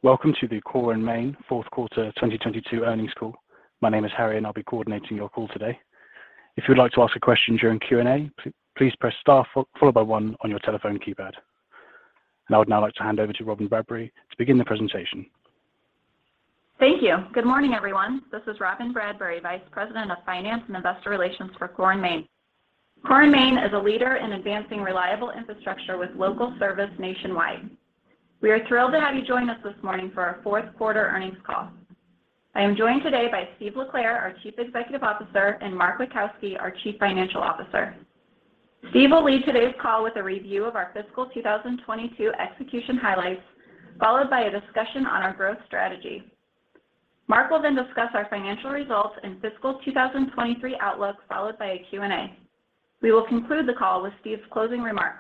Welcome to the Core & Main fourth quarter 2022 earnings call. My name is Harry, and I'll be coordinating your call today. If you would like to ask a question during Q&A, please press star followed by one on your telephone keypad. I would now like to hand over to Robyn Bradbury to begin the presentation. Thank you. Good morning, everyone. This is Robyn Bradbury, Vice President of Finance and Investor Relations for Core & Main. Core & Main is a leader in advancing reliable infrastructure with local service nationwide. We are thrilled to have you join us this morning for our fourth quarter earnings call. I am joined today by Steve LeClair, our Chief Executive Officer, and Mark Witkowski, our Chief Financial Officer. Steve will lead today's call with a review of our fiscal 2022 execution highlights, followed by a discussion on our growth strategy. Mark will then discuss our financial results and fiscal 2023 outlook, followed by a Q&A. We will conclude the call with Steve's closing remarks.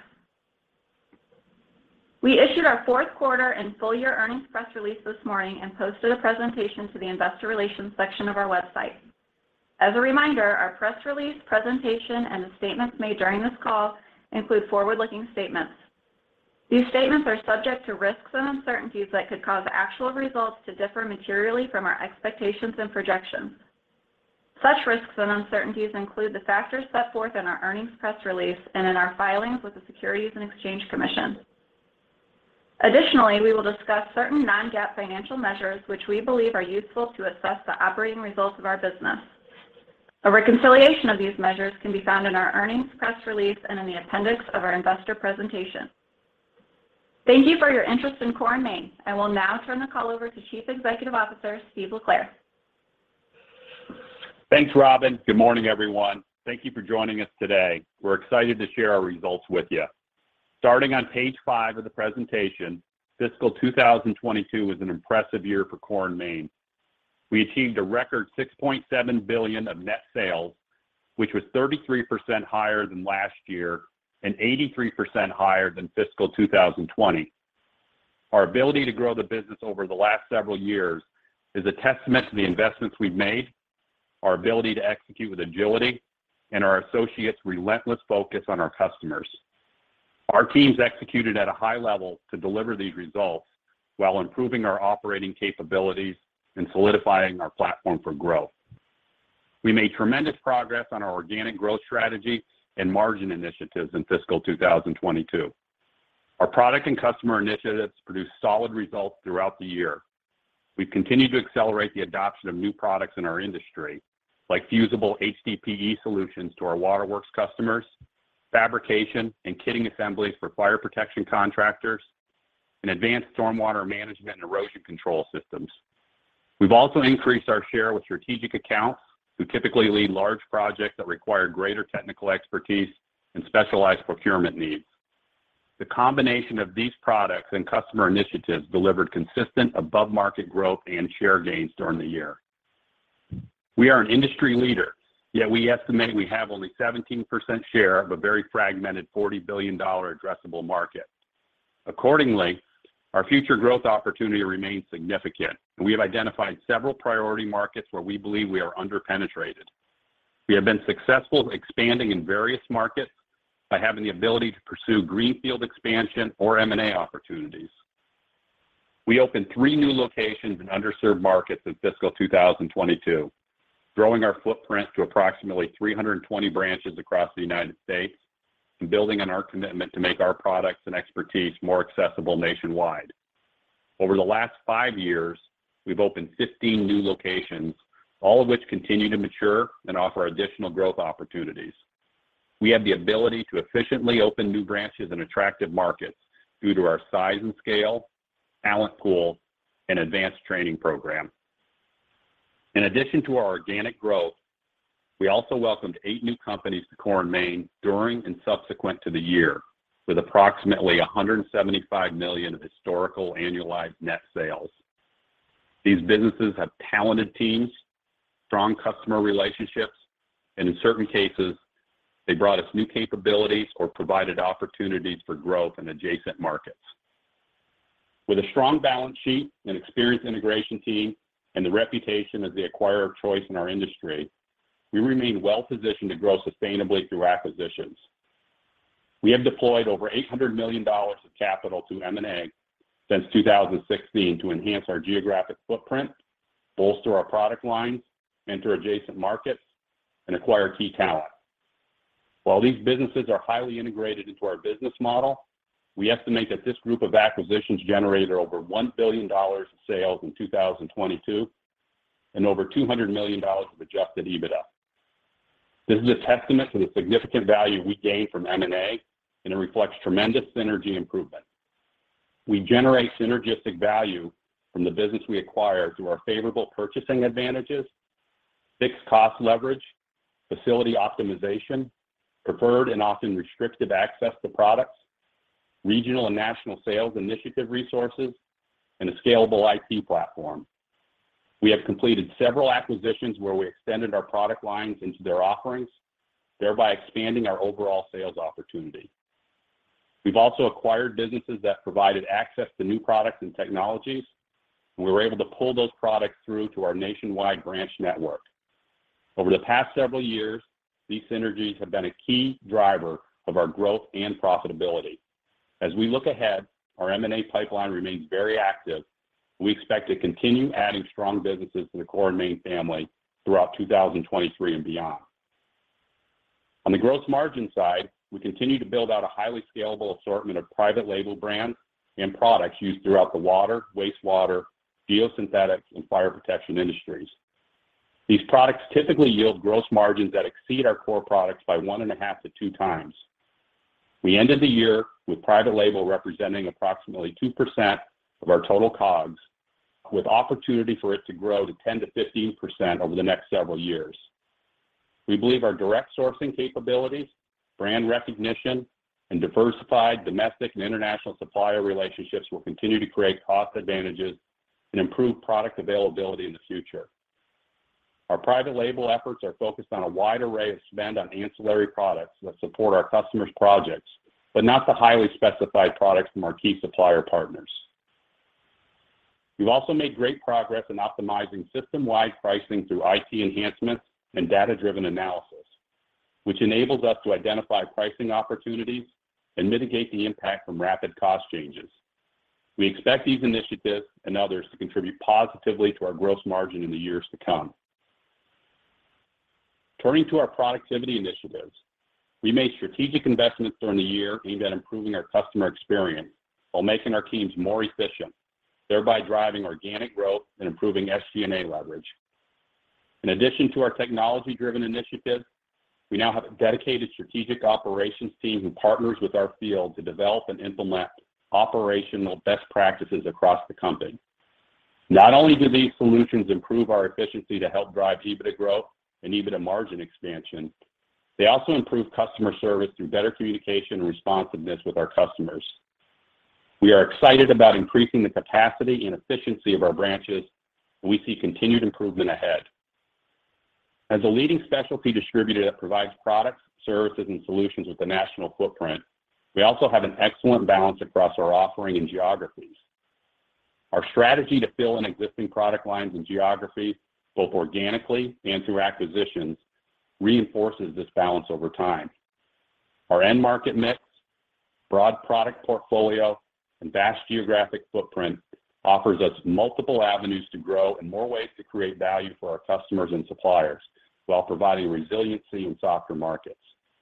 We issued our fourth quarter and full year earnings press release this morning and posted a presentation to the investor relations section of our website. As a reminder, our press release, presentation, and the statements made during this call include forward-looking statements. These statements are subject to risks and uncertainties that could cause actual results to differ materially from our expectations and projections. Such risks and uncertainties include the factors set forth in our earnings press release and in our filings with the Securities and Exchange Commission. Additionally, we will discuss certain non-GAAP financial measures which we believe are useful to assess the operating results of our business. A reconciliation of these measures can be found in our earnings press release and in the appendix of our investor presentation. Thank you for your interest in Core & Main. I will now turn the call over to Chief Executive Officer, Steve LeClair. Thanks, Robyn. Good morning, everyone. Thank you for joining us today. We're excited to share our results with you. Starting on page 5 of the presentation, fiscal 2022 was an impressive year for Core & Main. We achieved a record $6.7 billion of net sales, which was 33% higher than last year and 83% higher than fiscal 2020. Our ability to grow the business over the last several years is a testament to the investments we've made, our ability to execute with agility, and our associates' relentless focus on our customers. Our teams executed at a high level to deliver these results while improving our operating capabilities and solidifying our platform for growth. We made tremendous progress on our organic growth strategy and margin initiatives in fiscal 2022. Our product and customer initiatives produced solid results throughout the year. We've continued to accelerate the adoption of new products in our industry, like fusible HDPE solutions to our waterworks customers, fabrication and kitting assemblies for fire protection contractors, and advanced stormwater management and erosion control systems. We've also increased our share with strategic accounts who typically lead large projects that require greater technical expertise and specialized procurement needs. The combination of these products and customer initiatives delivered consistent above-market growth and share gains during the year. We are an industry leader, yet we estimate we have only 17% share of a very fragmented $40 billion addressable market. Accordingly, our future growth opportunity remains significant, and we have identified several priority markets where we believe we are under-penetrated. We have been successful expanding in various markets by having the ability to pursue greenfield expansion or M&A opportunities. We opened 3 new locations in underserved markets in fiscal 2022, growing our footprint to approximately 320 branches across the United States and building on our commitment to make our products and expertise more accessible nationwide. Over the last 5 years, we've opened 15 new locations, all of which continue to mature and offer additional growth opportunities. We have the ability to efficiently open new branches in attractive markets due to our size and scale, talent pool, and advanced training program. In addition to our organic growth, we also welcomed 8 new companies to Core & Main during and subsequent to the year, with approximately $175 million of historical annualized net sales. These businesses have talented teams, strong customer relationships, and in certain cases, they brought us new capabilities or provided opportunities for growth in adjacent markets. With a strong balance sheet, an experienced integration team, and the reputation as the acquirer of choice in our industry, we remain well-positioned to grow sustainably through acquisitions. We have deployed over $800 million of capital to M&A since 2016 to enhance our geographic footprint, bolster our product lines, enter adjacent markets, and acquire key talent. While these businesses are highly integrated into our business model, we estimate that this group of acquisitions generated over $1 billion of sales in 2022 and over $200 million of adjusted EBITDA. This is a testament to the significant value we gain from M&A, and it reflects tremendous synergy improvement. We generate synergistic value from the business we acquire through our favorable purchasing advantages, fixed cost leverage, facility optimization, preferred and often restricted access to products, regional and national sales initiative resources, and a scalable IT platform. We have completed several acquisitions where we extended our product lines into their offerings, thereby expanding our overall sales opportunity. We've also acquired businesses that provided access to new products and technologies, and we were able to pull those products through to our nationwide branch network. Over the past several years, these synergies have been a key driver of our growth and profitability. As we look ahead, our M&A pipeline remains very active. We expect to continue adding strong businesses to the Core & Main family throughout 2023 and beyond. On the gross margin side, we continue to build out a highly scalable assortment of private label brands and products used throughout the water, wastewater, geosynthetics, and fire protection industries. These products typically yield gross margins that exceed our core products by 1.5 to 2 times. We ended the year with private label representing approximately 2% of our total COGS, with opportunity for it to grow to 10 to 15% over the next several years. We believe our direct sourcing capabilities, brand recognition, and diversified domestic and international supplier relationships will continue to create cost advantages and improve product availability in the future. Our private label efforts are focused on a wide array of spend on ancillary products that support our customers' projects, but not the highly specified products from our key supplier partners. We've also made great progress in optimizing system-wide pricing through IT enhancements and data-driven analysis, which enables us to identify pricing opportunities and mitigate the impact from rapid cost changes. We expect these initiatives and others to contribute positively to our gross margin in the years to come. Turning to our productivity initiatives, we made strategic investments during the year aimed at improving our customer experience while making our teams more efficient, thereby driving organic growth and improving SG&A leverage. In addition to our technology-driven initiatives, we now have a dedicated strategic operations team who partners with our field to develop and implement operational best practices across the company. Not only do these solutions improve our efficiency to help drive EBITDA growth and EBITDA margin expansion, they also improve customer service through better communication and responsiveness with our customers. We are excited about increasing the capacity and efficiency of our branches, and we see continued improvement ahead. As a leading specialty distributor that provides products, services, and solutions with a national footprint, we also have an excellent balance across our offering and geographies. Our strategy to fill in existing product lines and geographies, both organically and through acquisitions, reinforces this balance over time. Our end market mix, broad product portfolio, and vast geographic footprint offers us multiple avenues to grow and more ways to create value for our customers and suppliers while providing resiliency in softer markets.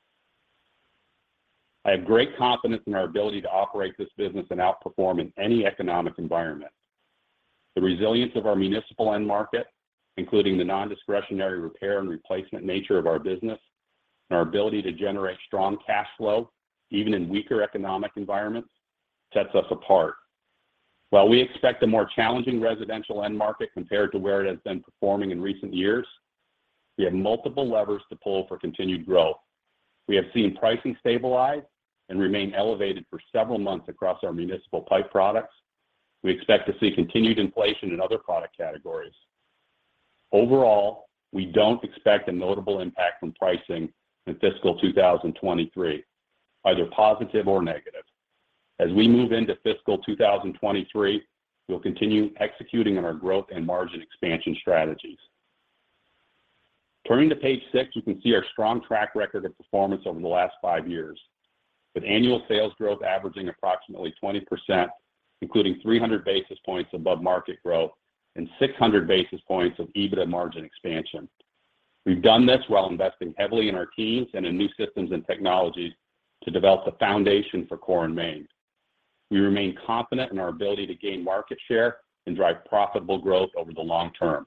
I have great confidence in our ability to operate this business and outperform in any economic environment. The resilience of our municipal end market, including the non-discretionary repair and replacement nature of our business, and our ability to generate strong cash flow, even in weaker economic environments, sets us apart. While we expect a more challenging residential end market compared to where it has been performing in recent years, we have multiple levers to pull for continued growth. We have seen pricing stabilize and remain elevated for several months across our municipal pipe products. We expect to see continued inflation in other product categories. Overall, we don't expect a notable impact from pricing in fiscal 2023, either positive or negative. As we move into fiscal 2023, we'll continue executing on our growth and margin expansion strategies. Turning to page 6, you can see our strong track record of performance over the last 5 years, with annual sales growth averaging approximately 20% including 300 basis points above market growth and 600 basis points of EBITDA margin expansion. We've done this while investing heavily in our teams and in new systems and technologies to develop the foundation for Core & Main. We remain confident in our ability to gain market share and drive profitable growth over the long term.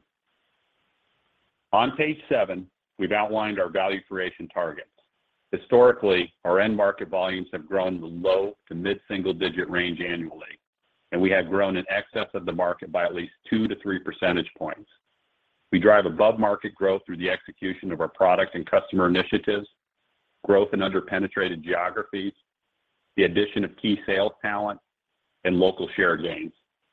On page 7, we've outlined our value creation targets. Historically, our end market volumes have grown in the low to mid-single digit range annually, and we have grown in excess of the market by at least 2 to 3 percentage points. We drive above market growth through the execution of our product and customer initiatives, growth in under-penetrated geographies, the addition of key sales talent, and local share gains.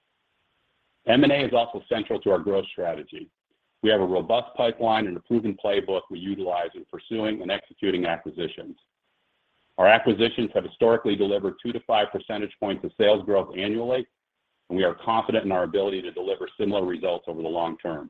M&A is also central to our growth strategy. We have a robust pipeline and a proven playbook we utilize in pursuing and executing acquisitions. Our acquisitions have historically delivered 2 to 5 percentage points of sales growth annually, and we are confident in our ability to deliver similar results over the long term.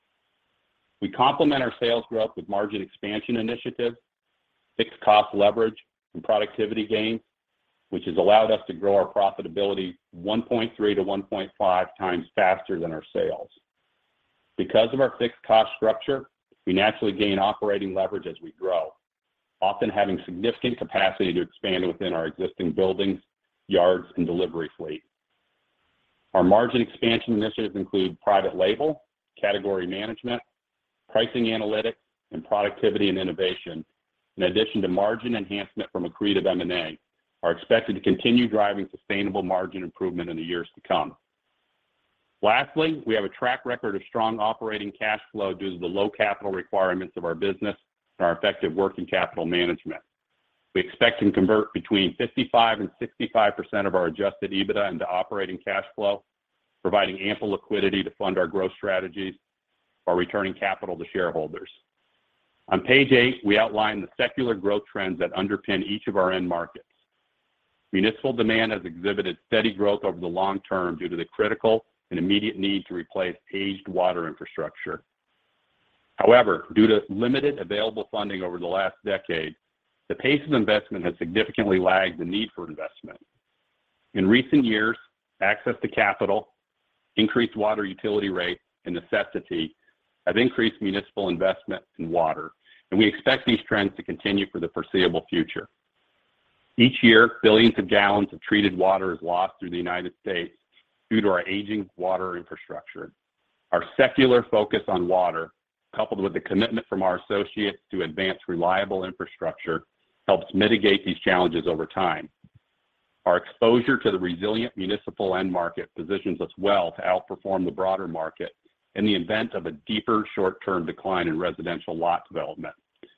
We complement our sales growth with margin expansion initiatives, fixed cost leverage, and productivity gains, which has allowed us to grow our profitability 1.3 to 1.5 times faster than our sales. Because of our fixed cost structure, we naturally gain operating leverage as we grow, often having significant capacity to expand within our existing buildings, yards, and delivery fleet. Our margin expansion initiatives include private label, category management, pricing analytics, and productivity and innovation, in addition to margin enhancement from accretive M&A, are expected to continue driving sustainable margin improvement in the years to come. Lastly, we have a track record of strong operating cash flow due to the low capital requirements of our business and our effective working capital management. We expect to convert between 55 and 65% of our adjusted EBITDA into operating cash flow, providing ample liquidity to fund our growth strategies while returning capital to shareholders. On page 8, we outline the secular growth trends that underpin each of our end markets. Municipal demand has exhibited steady growth over the long term due to the critical and immediate need to replace aged water infrastructure. However, due to limited available funding over the last decade, the pace of investment has significantly lagged the need for investment. In recent years, access to capital, increased water utility rates, and necessity have increased municipal investment in water, and we expect these trends to continue for the foreseeable future. Each year, billions of gallons of treated water is lost through the United States due to our aging water infrastructure. Our secular focus on water, coupled with the commitment from our associates to advance reliable infrastructure, helps mitigate these challenges over time. Our exposure to the resilient municipal end market positions us well to outperform the broader market in the event of a deeper short-term decline in residential lot development.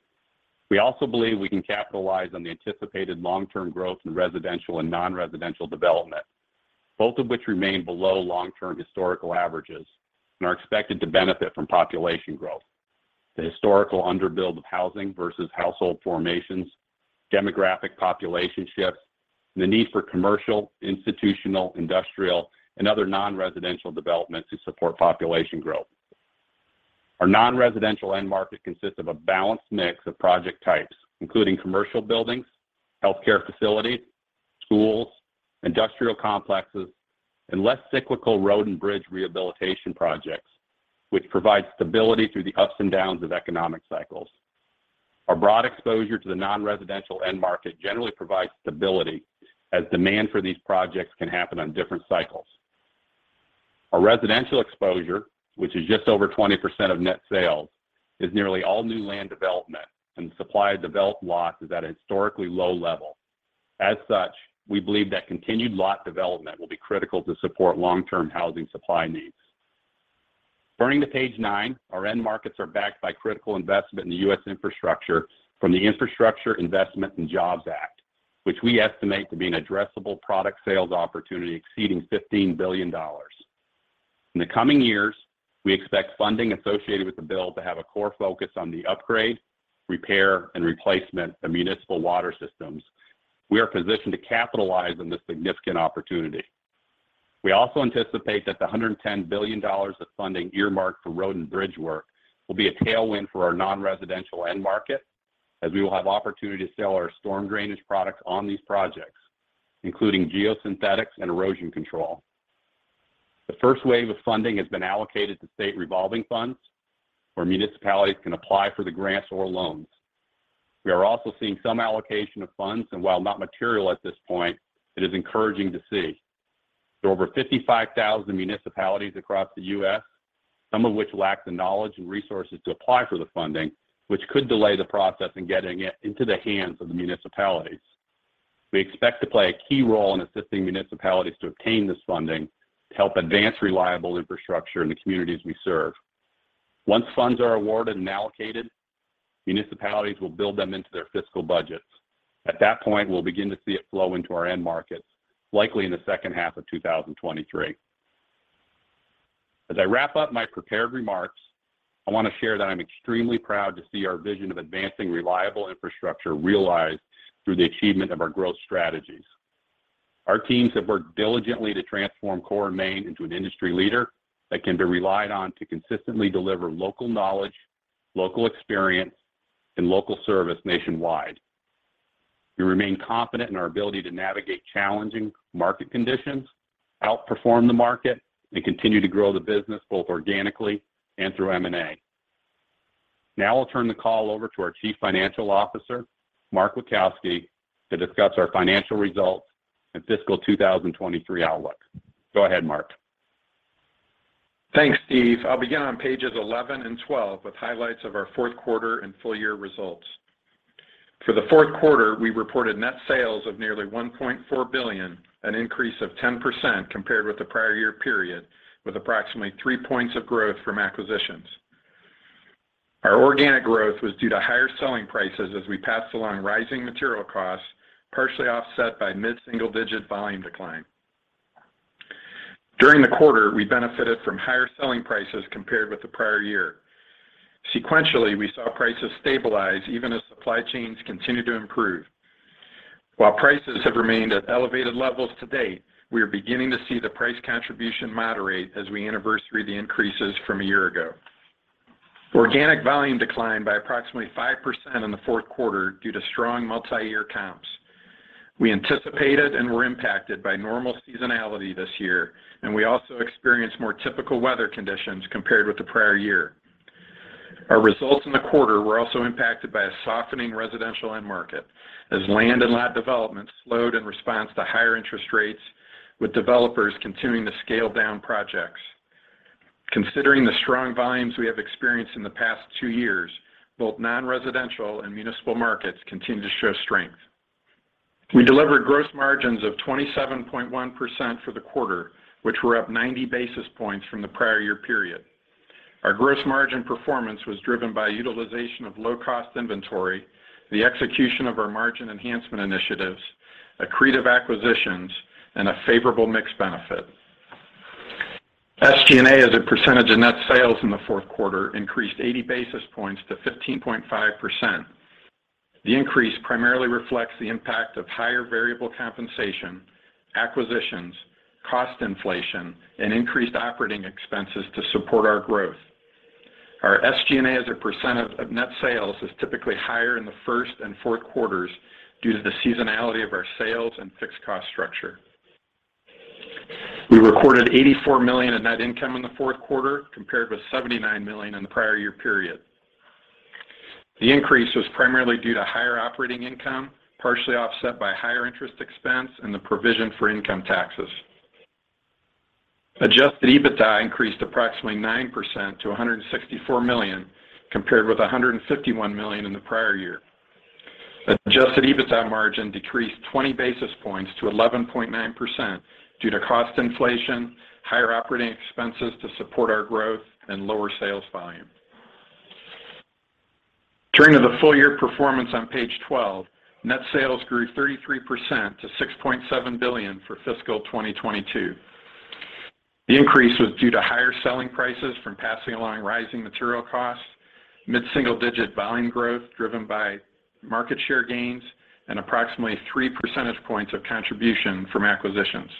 We also believe we can capitalize on the anticipated long-term growth in residential and non-residential development, both of which remain below long-term historical averages and are expected to benefit from population growth, the historical underbuild of housing versus household formations, demographic population shifts, and the need for commercial, institutional, industrial, and other non-residential development to support population growth. Our non-residential end market consists of a balanced mix of project types, including commercial buildings, healthcare facilities, schools, industrial complexes, and less cyclical road and bridge rehabilitation projects, which provide stability through the ups and downs of economic cycles. Our broad exposure to the non-residential end market generally provides stability, as demand for these projects can happen on different cycles. Our residential exposure, which is just over 20% of net sales, is nearly all new land development, and the supply of developed lots is at a historically low level. As such, we believe that continued lot development will be critical to support long-term housing supply needs. Turning to page 9, our end markets are backed by critical investment in the U.S. infrastructure from the Infrastructure Investment and Jobs Act, which we estimate to be an addressable product sales opportunity exceeding $15 billion. In the coming years, we expect funding associated with the bill to have a core focus on the upgrade, repair, and replacement of municipal water systems. We are positioned to capitalize on this significant opportunity. We also anticipate that the $110 billion of funding earmarked for road and bridge work will be a tailwind for our non-residential end market, as we will have opportunity to sell our storm drainage products on these projects, including geosynthetics and erosion control, The first wave of funding has been allocated to state revolving funds, where municipalities can apply for the grants or loans. We are also seeing some allocation of funds, and while not material at this point, it is encouraging to see. There are over 55,000 municipalities across the U.S., some of which lack the knowledge and resources to apply for the funding, which could delay the process in getting it into the hands of the municipalities. We expect to play a key role in assisting municipalities to obtain this funding to help advance reliable infrastructure in the communities we serve. Once funds are awarded and allocated, municipalities will build them into their fiscal budgets. At that point, we'll begin to see it flow into our end markets, likely in the second half of 2023. As I wrap up my prepared remarks, I want to share that I'm extremely proud to see our vision of advancing reliable infrastructure realized through the achievement of our growth strategies. Our teams have worked diligently to transform Core & Main into an industry leader that can be relied on to consistently deliver local knowledge, local experience, and local service nationwide. We remain confident in our ability to navigate challenging market conditions, outperform the market, and continue to grow the business both organically and through M&A. Now I'll turn the call over to our Chief Financial Officer, Mark Witkowski, to discuss our financial results and fiscal 2023 outlook. Go ahead, Mark. Thanks, Steve. I'll begin on pages 11 and 12 with highlights of our fourth quarter and full year results. For the fourth quarter, we reported net sales of nearly $1.4 billion, an increase of 10% compared with the prior year period, with approximately 3 points of growth from acquisitions. Our organic growth was due to higher selling prices as we passed along rising material costs, partially offset by mid-single-digit volume decline. During the quarter, we benefited from higher selling prices compared with the prior year. Sequentially, we saw prices stabilize even as supply chains continue to improve. While prices have remained at elevated levels to date, we are beginning to see the price contribution moderate as we anniversary the increases from a year ago. Organic volume declined by approximately 5% in the fourth quarter due to strong multi-year comps. We anticipated and were impacted by normal seasonality this year, and we also experienced more typical weather conditions compared with the prior year. Our results in the quarter were also impacted by a softening residential end market as land and lot development slowed in response to higher interest rates, with developers continuing to scale down projects. Considering the strong volumes we have experienced in the past 2 years, both non-residential and municipal markets continue to show strength. We delivered gross margins of 27.1% for the quarter, which were up 90 basis points from the prior year period. Our gross margin performance was driven by utilization of low-cost inventory, the execution of our margin enhancement initiatives, accretive acquisitions, and a favorable mix benefit. SG&A as a percentage of net sales in the fourth quarter increased 80 basis points to 15.5%. The increase primarily reflects the impact of higher variable compensation, acquisitions, cost inflation, and increased operating expenses to support our growth. Our SG&A as a percent of net sales is typically higher in the first and fourth quarters due to the seasonality of our sales and fixed cost structure. We recorded $84 million in net income in the fourth quarter compared with $79 million in the prior year period. The increase was primarily due to higher operating income, partially offset by higher interest expense and the provision for income taxes. Adjusted EBITDA increased approximately 9% to $164 million, compared with $151 million in the prior year. Adjusted EBITDA margin decreased 20 basis points to 11.9% due to cost inflation, higher operating expenses to support our growth, and lower sales volume. Turning to the full year performance on page 12, net sales grew 33% to $6.7 billion for fiscal 2022. The increase was due to higher selling prices from passing along rising material costs, mid-single-digit volume growth driven by market share gains, and approximately 3 percentage points of contribution from acquisitions.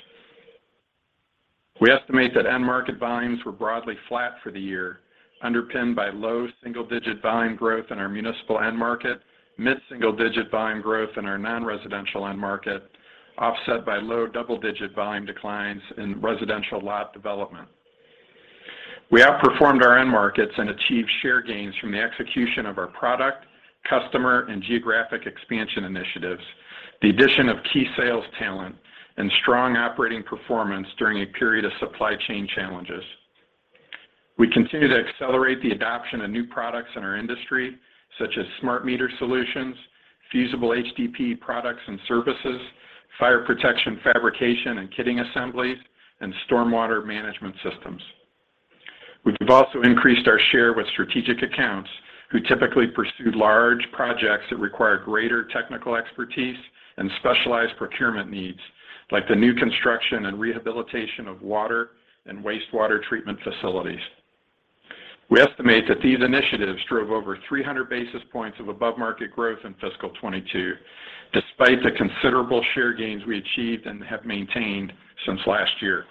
We estimate that end market volumes were broadly flat for the year, underpinned by low single-digit volume growth in our municipal end market, mid-single-digit volume growth in our non-residential end market, offset by low double-digit volume declines in residential lot development. We outperformed our end markets and achieved share gains from the execution of our product, customer, and geographic expansion initiatives, the addition of key sales talent, and strong operating performance during a period of supply chain challenges. We continue to accelerate the adoption of new products in our industry, such as smart meter solutions, fusible HDPE products and services, fire protection fabrication and kitting assemblies, and stormwater management systems. We've also increased our share with strategic accounts who typically pursue large projects that require greater technical expertise and specialized procurement needs, like the new construction and rehabilitation of water and wastewater treatment facilities. We estimate that these initiatives drove over 300 basis points of above-market growth in fiscal 22, despite the considerable share gains we achieved and have maintained since last year.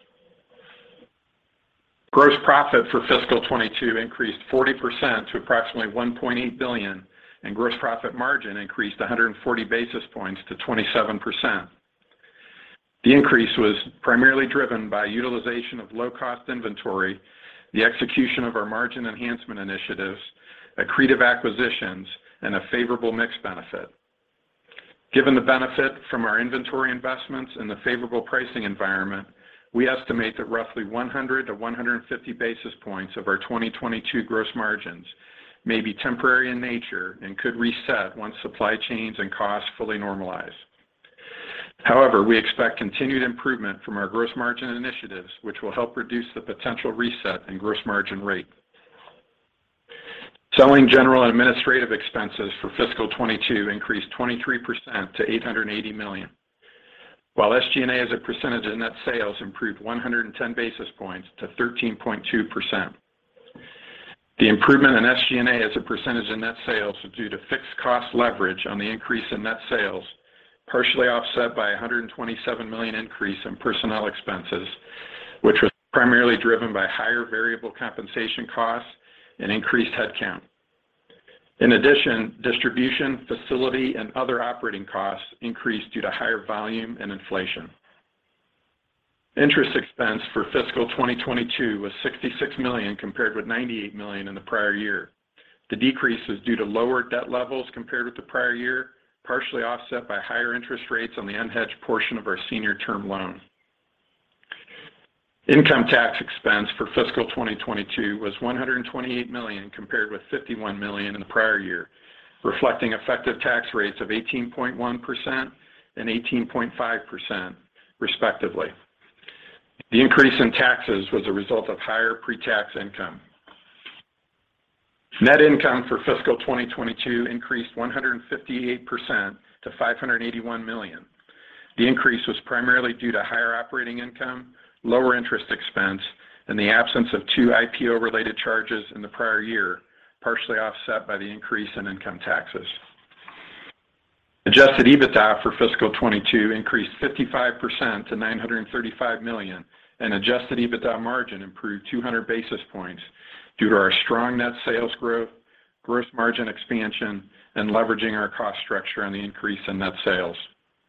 Gross profit for fiscal 22 increased 40% to approximately $1.8 billion, and gross profit margin increased 140 basis points to 27%. The increase was primarily driven by utilization of low-cost inventory, the execution of our margin enhancement initiatives, accretive acquisitions, and a favorable mix benefit. Given the benefit from our inventory investments and the favorable pricing environment, we estimate that roughly 100 to 150 basis points of our 2022 gross margins may be temporary in nature and could reset once supply chains and costs fully normalize. However, we expect continued improvement from our gross margin initiatives, which will help reduce the potential reset in gross margin rate. Selling, general, and administrative expenses for fiscal 22 increased 23% to $880 million, while SG&A as a percentage of net sales improved 110 basis points to 13.2%. The improvement in SG&A as a percentage of net sales was due to fixed cost leverage on the increase in net sales, partially offset by a $127 million increase in personnel expenses, which was primarily driven by higher variable compensation costs and increased headcount. In addition, distribution, facility, and other operating costs increased due to higher volume and inflation. Interest expense for fiscal 2022 was $66 million compared with $98 million in the prior year. The decrease was due to lower debt levels compared with the prior year, partially offset by higher interest rates on the unhedged portion of our senior term loan. Income tax expense for fiscal 2022 was $128 million compared with $51 million in the prior year, reflecting effective tax rates of 18.1% and 18.5%, respectively. The increase in taxes was a result of higher pre-tax income. Net income for fiscal 2022 increased 158% to $581 million. The increase was primarily due to higher operating income, lower interest expense, and the absence of 2 IPO-related charges in the prior year, partially offset by the increase in income taxes. Adjusted EBITDA for fiscal 22 increased 55% to $935 million, and adjusted EBITDA margin improved 200 basis points due to our strong net sales growth, gross margin expansion, and leveraging our cost structure on the increase in net sales.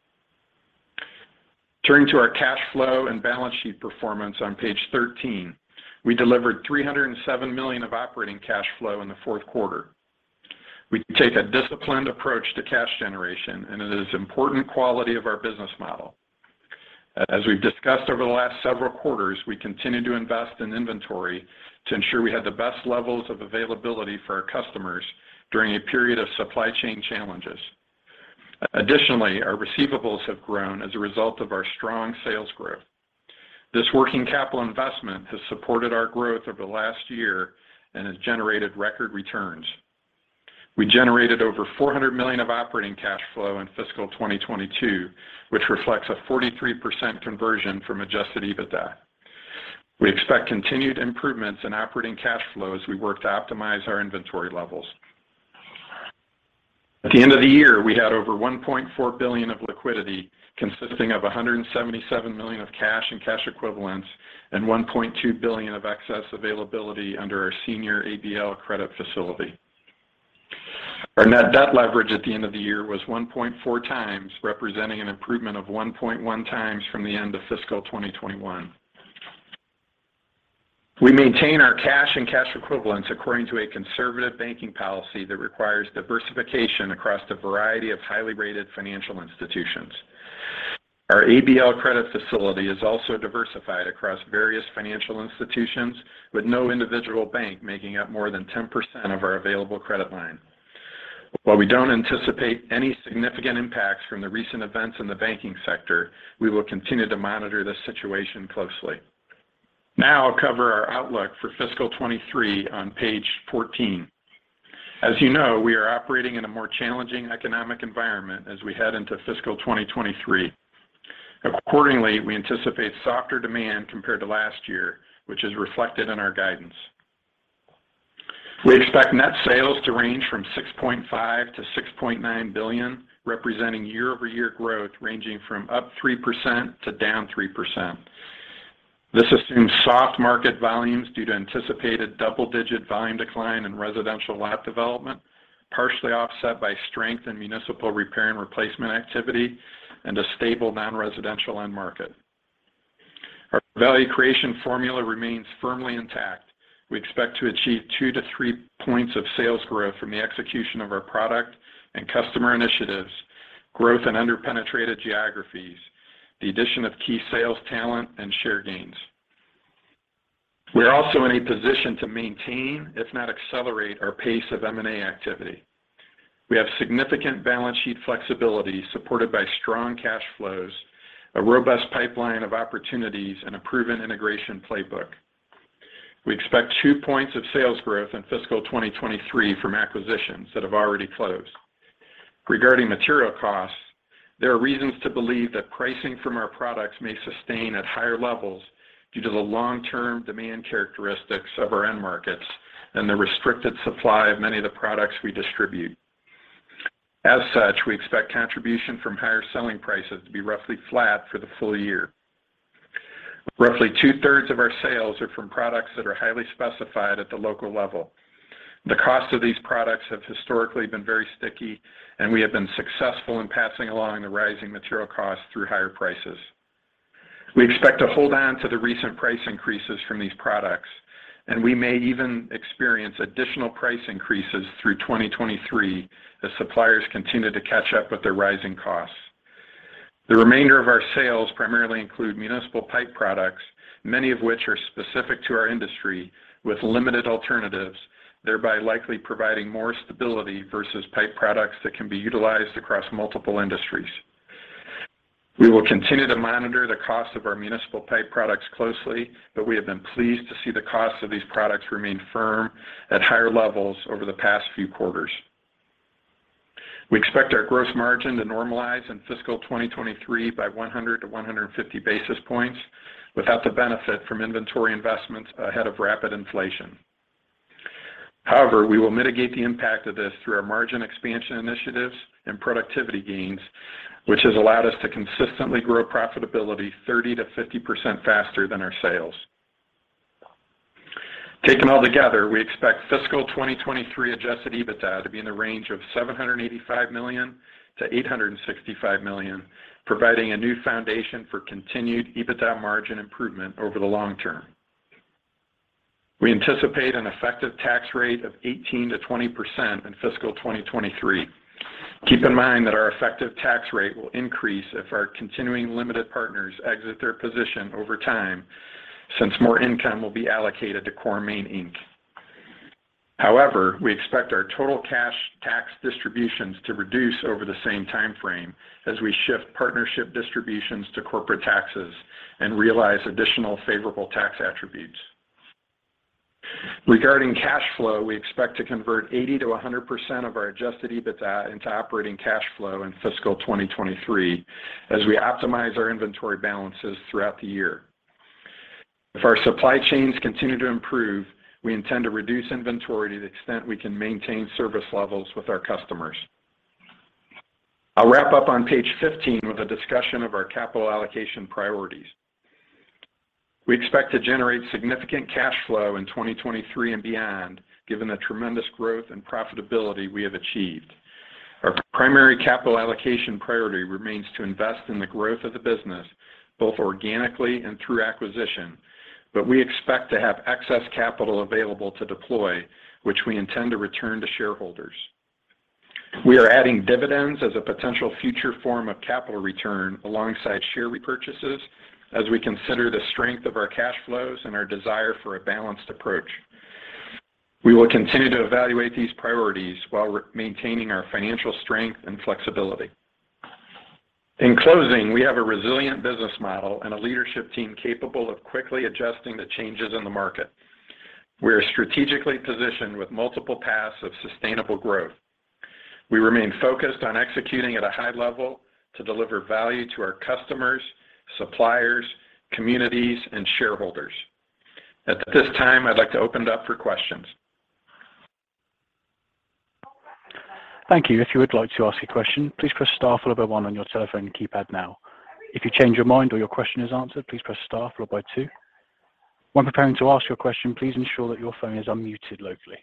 Turning to our cash flow and balance sheet performance on page 13, we delivered $307 million of operating cash flow in the fourth quarter. We take a disciplined approach to cash generation, and it is an important quality of our business model. As we've discussed over the last several quarters, we continue to invest in inventory to ensure we had the best levels of availability for our customers during a period of supply chain challenges. Additionally, our receivables have grown as a result of our strong sales growth. This working capital investment has supported our growth over the last year and has generated record returns. We generated over $400 million of operating cash flow in fiscal 2022, which reflects a 43% conversion from adjusted EBITDA. We expect continued improvements in operating cash flow as we work to optimize our inventory levels. At the end of the year, we had over $1.4 billion of liquidity, consisting of $177 million of cash and cash equivalents and $1.2 billion of excess availability under our senior ABL credit facility. Our net debt leverage at the end of the year was 1.4 times, representing an improvement of 1.1 times from the end of fiscal 2021. We maintain our cash and cash equivalents according to a conservative banking policy that requires diversification across a variety of highly rated financial institutions. Our ABL credit facility is also diversified across various financial institutions, with no individual bank making up more than 10% of our available credit line. While we don't anticipate any significant impacts from the recent events in the banking sector, we will continue to monitor this situation closely. Now I'll cover our outlook for fiscal 23 on page 14. As you know, we are operating in a more challenging economic environment as we head into fiscal 2023. Accordingly, we anticipate softer demand compared to last year, which is reflected in our guidance. We expect net sales to range from $6.5 to $6.9 billion, representing year-over-year growth ranging from up 3% to down 3%. This assumes soft market volumes due to anticipated double-digit volume decline in residential lot development, partially offset by strength in municipal repair and replacement activity and a stable non-residential end market. Our value creation formula remains firmly intact. We expect to achieve 2 to 3 points of sales growth from the execution of our product and customer initiatives, growth in under-penetrated geographies, the addition of key sales talent, and share gains. We are also in a position to maintain, if not accelerate, our pace of M&A activity. We have significant balance sheet flexibility supported by strong cash flows, a robust pipeline of opportunities, and a proven integration playbook. We expect 2 points of sales growth in fiscal 2023 from acquisitions that have already closed. Regarding material costs, there are reasons to believe that pricing from our products may sustain at higher levels due to the long-term demand characteristics of our end markets and the restricted supply of many of the products we distribute. As such, we expect contribution from higher selling prices to be roughly flat for the full year. Roughly 2/3 of our sales are from products that are highly specified at the local level. The cost of these products have historically been very sticky, and we have been successful in passing along the rising material costs through higher prices. We expect to hold on to the recent price increases from these products, and we may even experience additional price increases through 2023 as suppliers continue to catch up with their rising costs. The remainder of our sales primarily include municipal pipe products, many of which are specific to our industry with limited alternatives, thereby likely providing more stability versus pipe products that can be utilized across multiple industries. We will continue to monitor the cost of our municipal pipe products closely, but we have been pleased to see the cost of these products remain firm at higher levels over the past few quarters. We expect our gross margin to normalize in fiscal 2023 by 100 to 150 basis points without the benefit from inventory investments ahead of rapid inflation. However, we will mitigate the impact of this through our margin expansion initiatives and productivity gains, which has allowed us to consistently grow profitability 30 to 50% faster than our sales. Taken all together, we expect fiscal 2023 adjusted EBITDA to be in the range of $785 million to $865 million, providing a new foundation for continued EBITDA margin improvement over the long term. We anticipate an effective tax rate of 18 to 20% in fiscal 2023. Keep in mind that our effective tax rate will increase if our continuing limited partners exit their position over time, since more income will be allocated to Core & Main, Inc. However, we expect our total cash tax distributions to reduce over the same time frame as we shift partnership distributions to corporate taxes and realize additional favorable tax attributes. Regarding cash flow, we expect to convert 80 to 100% of our adjusted EBITDA into operating cash flow in fiscal 2023 as we optimize our inventory balances throughout the year. If our supply chains continue to improve, we intend to reduce inventory to the extent we can maintain service levels with our customers. I'll wrap up on page 15 with a discussion of our capital allocation priorities. We expect to generate significant cash flow in 2023 and beyond, given the tremendous growth and profitability we have achieved. Our primary capital allocation priority remains to invest in the growth of the business, both organically and through acquisition, but we expect to have excess capital available to deploy, which we intend to return to shareholders. We are adding dividends as a potential future form of capital return alongside share repurchases as we consider the strength of our cash flows and our desire for a balanced approach. We will continue to evaluate these priorities while maintaining our financial strength and flexibility. In closing, we have a resilient business model and a leadership team capable of quickly adjusting to changes in the market. We are strategically positioned with multiple paths of sustainable growth. We remain focused on executing at a high level to deliver value to our customers, suppliers, communities, and shareholders. At this time, I'd like to open it up for questions. Thank you. If you would like to ask a question, please press star followed by one on your telephone keypad now. If you change your mind or your question is answered, please press star followed by two. When preparing to ask your question, please ensure that your phone is unmuted locally.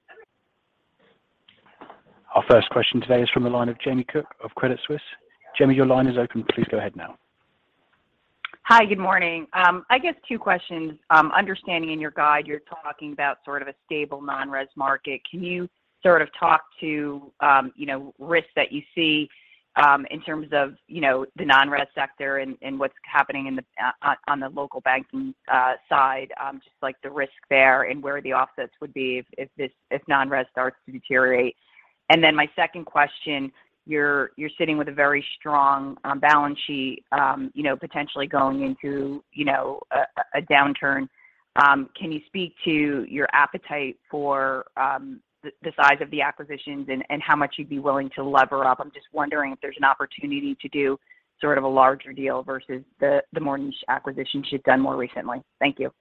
Our first question today is from the line of Jamie Cook of Credit Suisse. Jamie, your line is open. Please go ahead now. Hi, good morning. I guess two questions. Understanding in your guide, you're talking about sort of a stable non-res market. Can you sort of talk to, risks that you see in terms of, the non-res sector and what's happening in on the local banking side, just like the risk there and where the offsets would be if non-res starts to deteriorate? And then my second question, you're sitting with a very strong balance sheet, potentially going into, a downturn. Can you speak to your appetite for the size of the acquisitions and how much you'd be willing to lever up? I'm just wondering if there's an opportunity to do sort of a larger deal versus the more niche acquisitions you've done more recently. Thank you.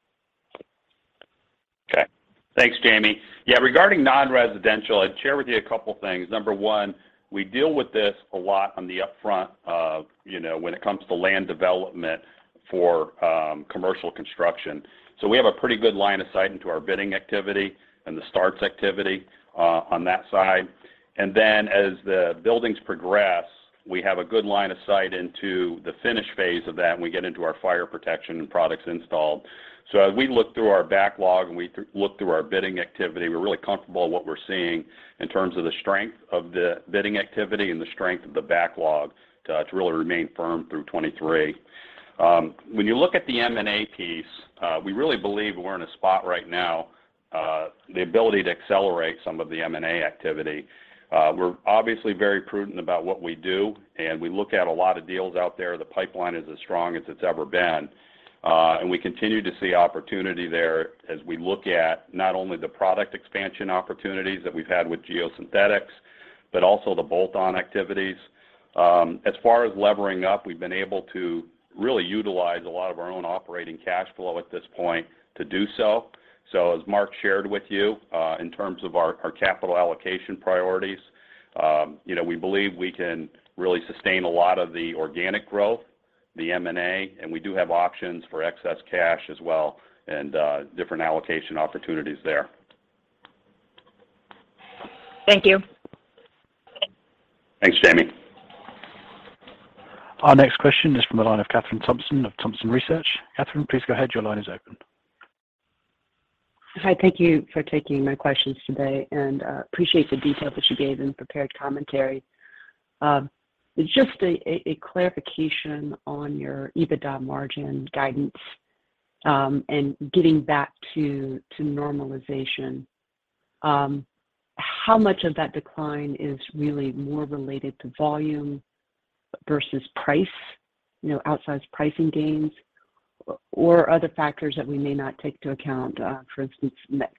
Okay. Thanks, Jamie. Yeah, regarding non-residential, I'd share with you a couple things. Number one, we deal with this a lot on the upfront, when it comes to land development for commercial construction. So we have a pretty good line of sight into our bidding activity and the starts activity on that side. And then as the buildings progress, we have a good line of sight into the finish phase of that, and we get into our fire protection and products installed. So as we look through our backlog and we look through our bidding activity, we're really comfortable with what we're seeing in terms of the strength of the bidding activity and the strength of the backlog to really remain firm through 23. When you look at the M&A piece, we really believe we're in a spot right now, the ability to accelerate some of the M&A activity. We're obviously very prudent about what we do, and we look at a lot of deals out there. The pipeline is as strong as it's ever been. And we continue to see opportunity there as we look at not only the product expansion opportunities that we've had with geosynthetics, but also the bolt-on activities. As far as levering up, we've been able to really utilize a lot of our own operating cash flow at this point to do so. So as Mark shared with you, in terms of our capital allocation priorities, we believe we can really sustain a lot of the organic growth, the M&A, and we do have options for excess cash as well and different allocation opportunities there. Thank you. Thanks, Jamie. Our next question is from the line of Kathryn Thompson of Thompson Research. Kathryn, please go ahead. Your line is open. Hi, thank you for taking my questions today, and appreciate the detail that you gave in prepared commentary. Just a clarification on your EBITDA margin guidance, and getting back to normalization. How much of that decline is really more related to volume versus price, outsized pricing gains, or other factors that we may not take into account, for instance, mix?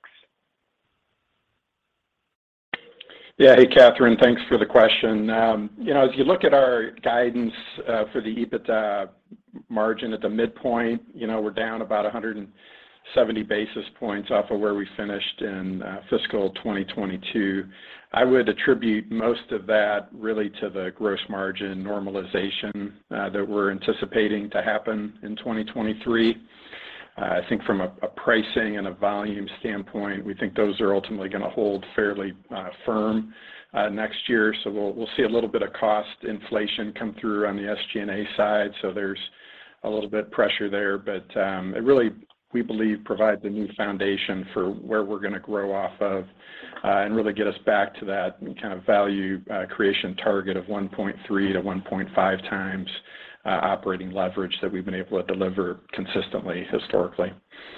Yeah. Hey, Kathryn, thanks for the question. As you look at our guidance for the EBITDA margin at the midpoint, we're down about 170 basis points off of where we finished in fiscal 2022. I would attribute most of that really to the gross margin normalization that we're anticipating to happen in 2023. I think from a pricing and a volume standpoint, we think those are ultimately gonna hold fairly firm next year. We'll see a little bit of cost inflation come through on the SG&A side, so there's a little bit pressure there. It really, we believe, provides a new foundation for where we're gonna grow off of, and really get us back to that kind of value creation target of 1.3 to 1.5 times operating leverage that we've been able to deliver consistently historically.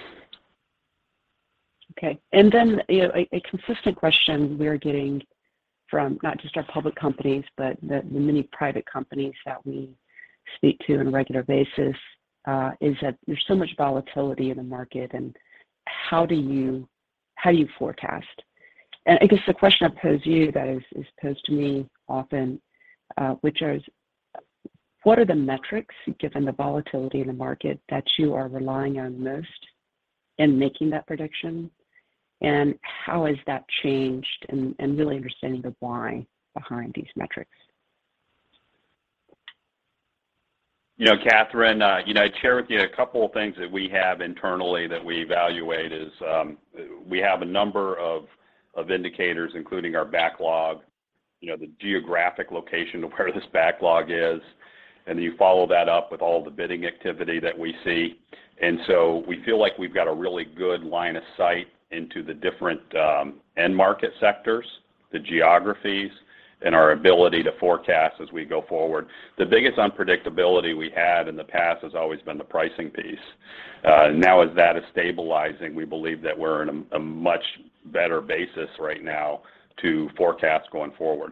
Okay. A consistent question we're getting from not just our public companies, but the many private companies that we speak to on a regular basis, is that there's so much volatility in the market, and how do you forecast? And I guess the question I pose you that is posed to me often, which is, what are the metrics, given the volatility in the market, that you are relying on most in making that prediction? And how has that changed, and really understanding the why behind these metrics? Catherine, I'd share with you a couple of things that we have internally that we evaluate is we have a number of indicators, including our backlog, the geographic location of where this backlog is, and then you follow that up with all the bidding activity that we see. And so we feel like we've got a really good line of sight into the different end market sectors, the geographies, and our ability to forecast as we go forward. The biggest unpredictability we had in the past has always been the pricing piece. Now as that is stabilizing, we believe that we're in a much better basis right now to forecast going forward.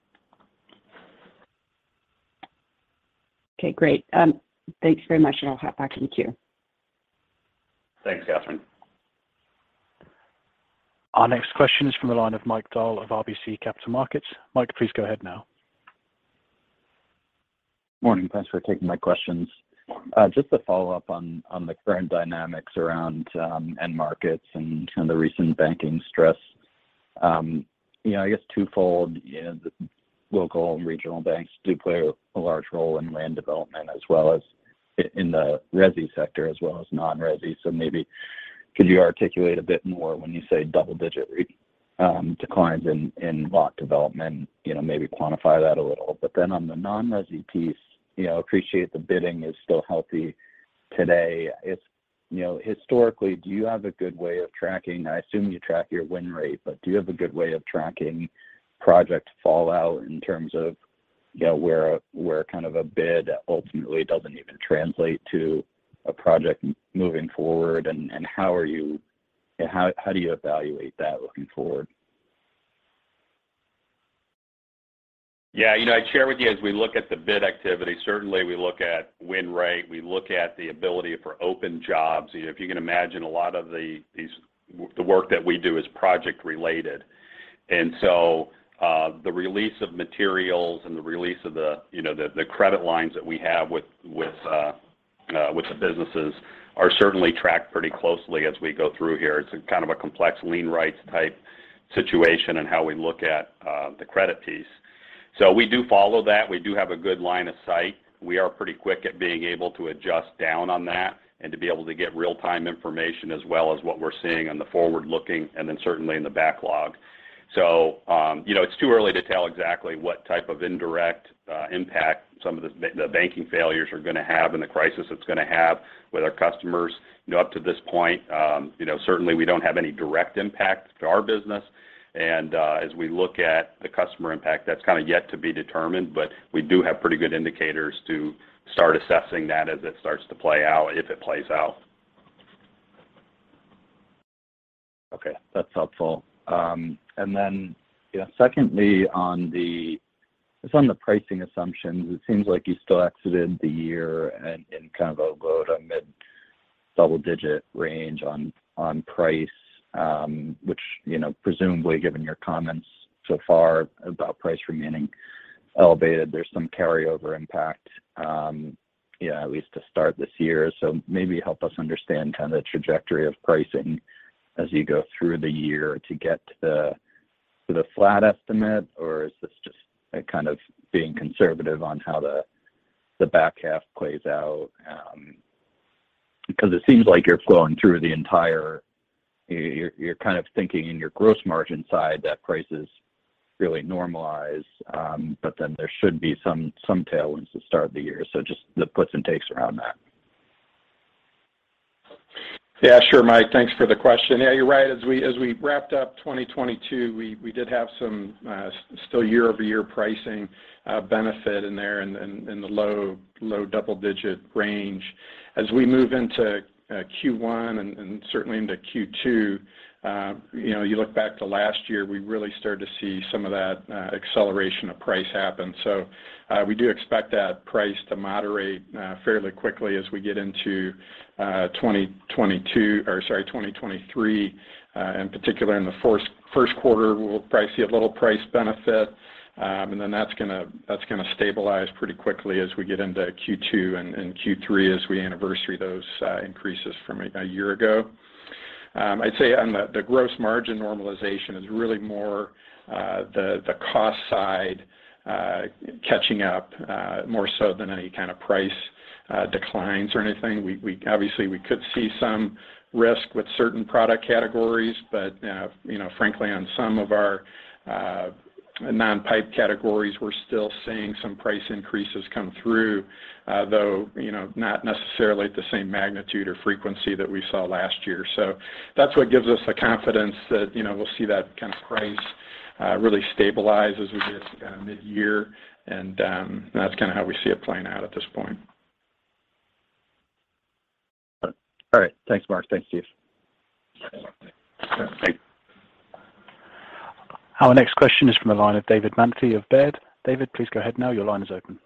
Okay, great. Thanks very much, and I'll hop back in the queue. Thanks, Catherine. Our next question is from the line of Mike Dahl of RBC Capital Markets. Mike, please go ahead now. Morning. Thanks for taking my questions. Just to follow up on the current dynamics around end markets and kind of the recent banking stress. I guess twofold. The local and regional banks do play a large role in land development as well as in the resi sector as well as non-resi. So maybe could you articulate a bit more when you say double-digit declines in lot development? Maybe quantify that a little. But then on the non-resi piece, appreciate the bidding is still healthy today. It's historically, do you have a good way of tracking? I assume you track your win rate, but do you have a good way of tracking project fallout in terms of where kind of a bid ultimately doesn't even translate to a project moving forward, and how do you evaluate that looking forward? Yeah, I'd share with you as we look at the bid activity, certainly we look at win rate, we look at the ability for open jobs. If you can imagine, a lot of the work that we do is project related. And so the release of materials and the release of the credit lines that we have with the businesses are certainly tracked pretty closely as we go through here. It's a kind of a complex lien rights type situation and how we look at the credit piece. So we do follow that. We do have a good line of sight. We are pretty quick at being able to adjust down on that and to be able to get real-time information as well as what we're seeing on the forward-looking and then certainly in the backlog. So, it's too early to tell exactly what type of indirect impact some of the banking failures are going to have and the crisis it's going to have with our customers. Up to this point, certainly we don't have any direct impact to our business. And as we look at the customer impact, that's kind of yet to be determined, but we do have pretty good indicators to start assessing that as it starts to play out, if it plays out. Okay, that's helpful. And then, secondly, on the pricing assumptions, it seems like you still exited the year in kind of a low to mid double-digit range on price, which, presumably given your comments so far about price remaining elevated, there's some carryover impact, at least to start this year. So maybe help us understand kind of the trajectory of pricing as you go through the year to get to the flat estimate, or is this just a kind of being conservative on how the back half plays out? Because it seems like you're flowing through the entire. You're kind of thinking in your gross margin side that prices really normalize, but then there should be some tailwinds to start the year. So just the puts and takes around that. Yeah, sure, Mike. Thanks for the question. Yeah, you're right. As we wrapped up 2022, we did have some still year-over-year pricing benefit in there in the low double-digit range. As we move into Q1 and certainly into Q2, you look back to last year, we really started to see some of that acceleration of price happen. So we do expect that price to moderate fairly quickly as we get into 2023. In particular, in the first quarter, we'll probably see a little price benefit, and then that's gonna stabilize pretty quickly as we get into Q2 and Q3 as we anniversary those increases from a year ago. I'd say on the gross margin normalization is really more the cost side catching up more so than any kind of price declines or anything. We obviously could see some risk with certain product categories, but frankly, on some of our non-pipe categories, we're still seeing some price increases come through, though not necessarily at the same magnitude or frequency that we saw last year. So that's what gives us the confidence that we'll see that kind of price really stabilize as we get to kind of mid-year, and that's kind of how we see it playing out at this point. All right. Thanks, Mark. Thanks, Steve. Thanks. Our next question is from the line of David Manthey of Baird. David, please go ahead now. Your line is open.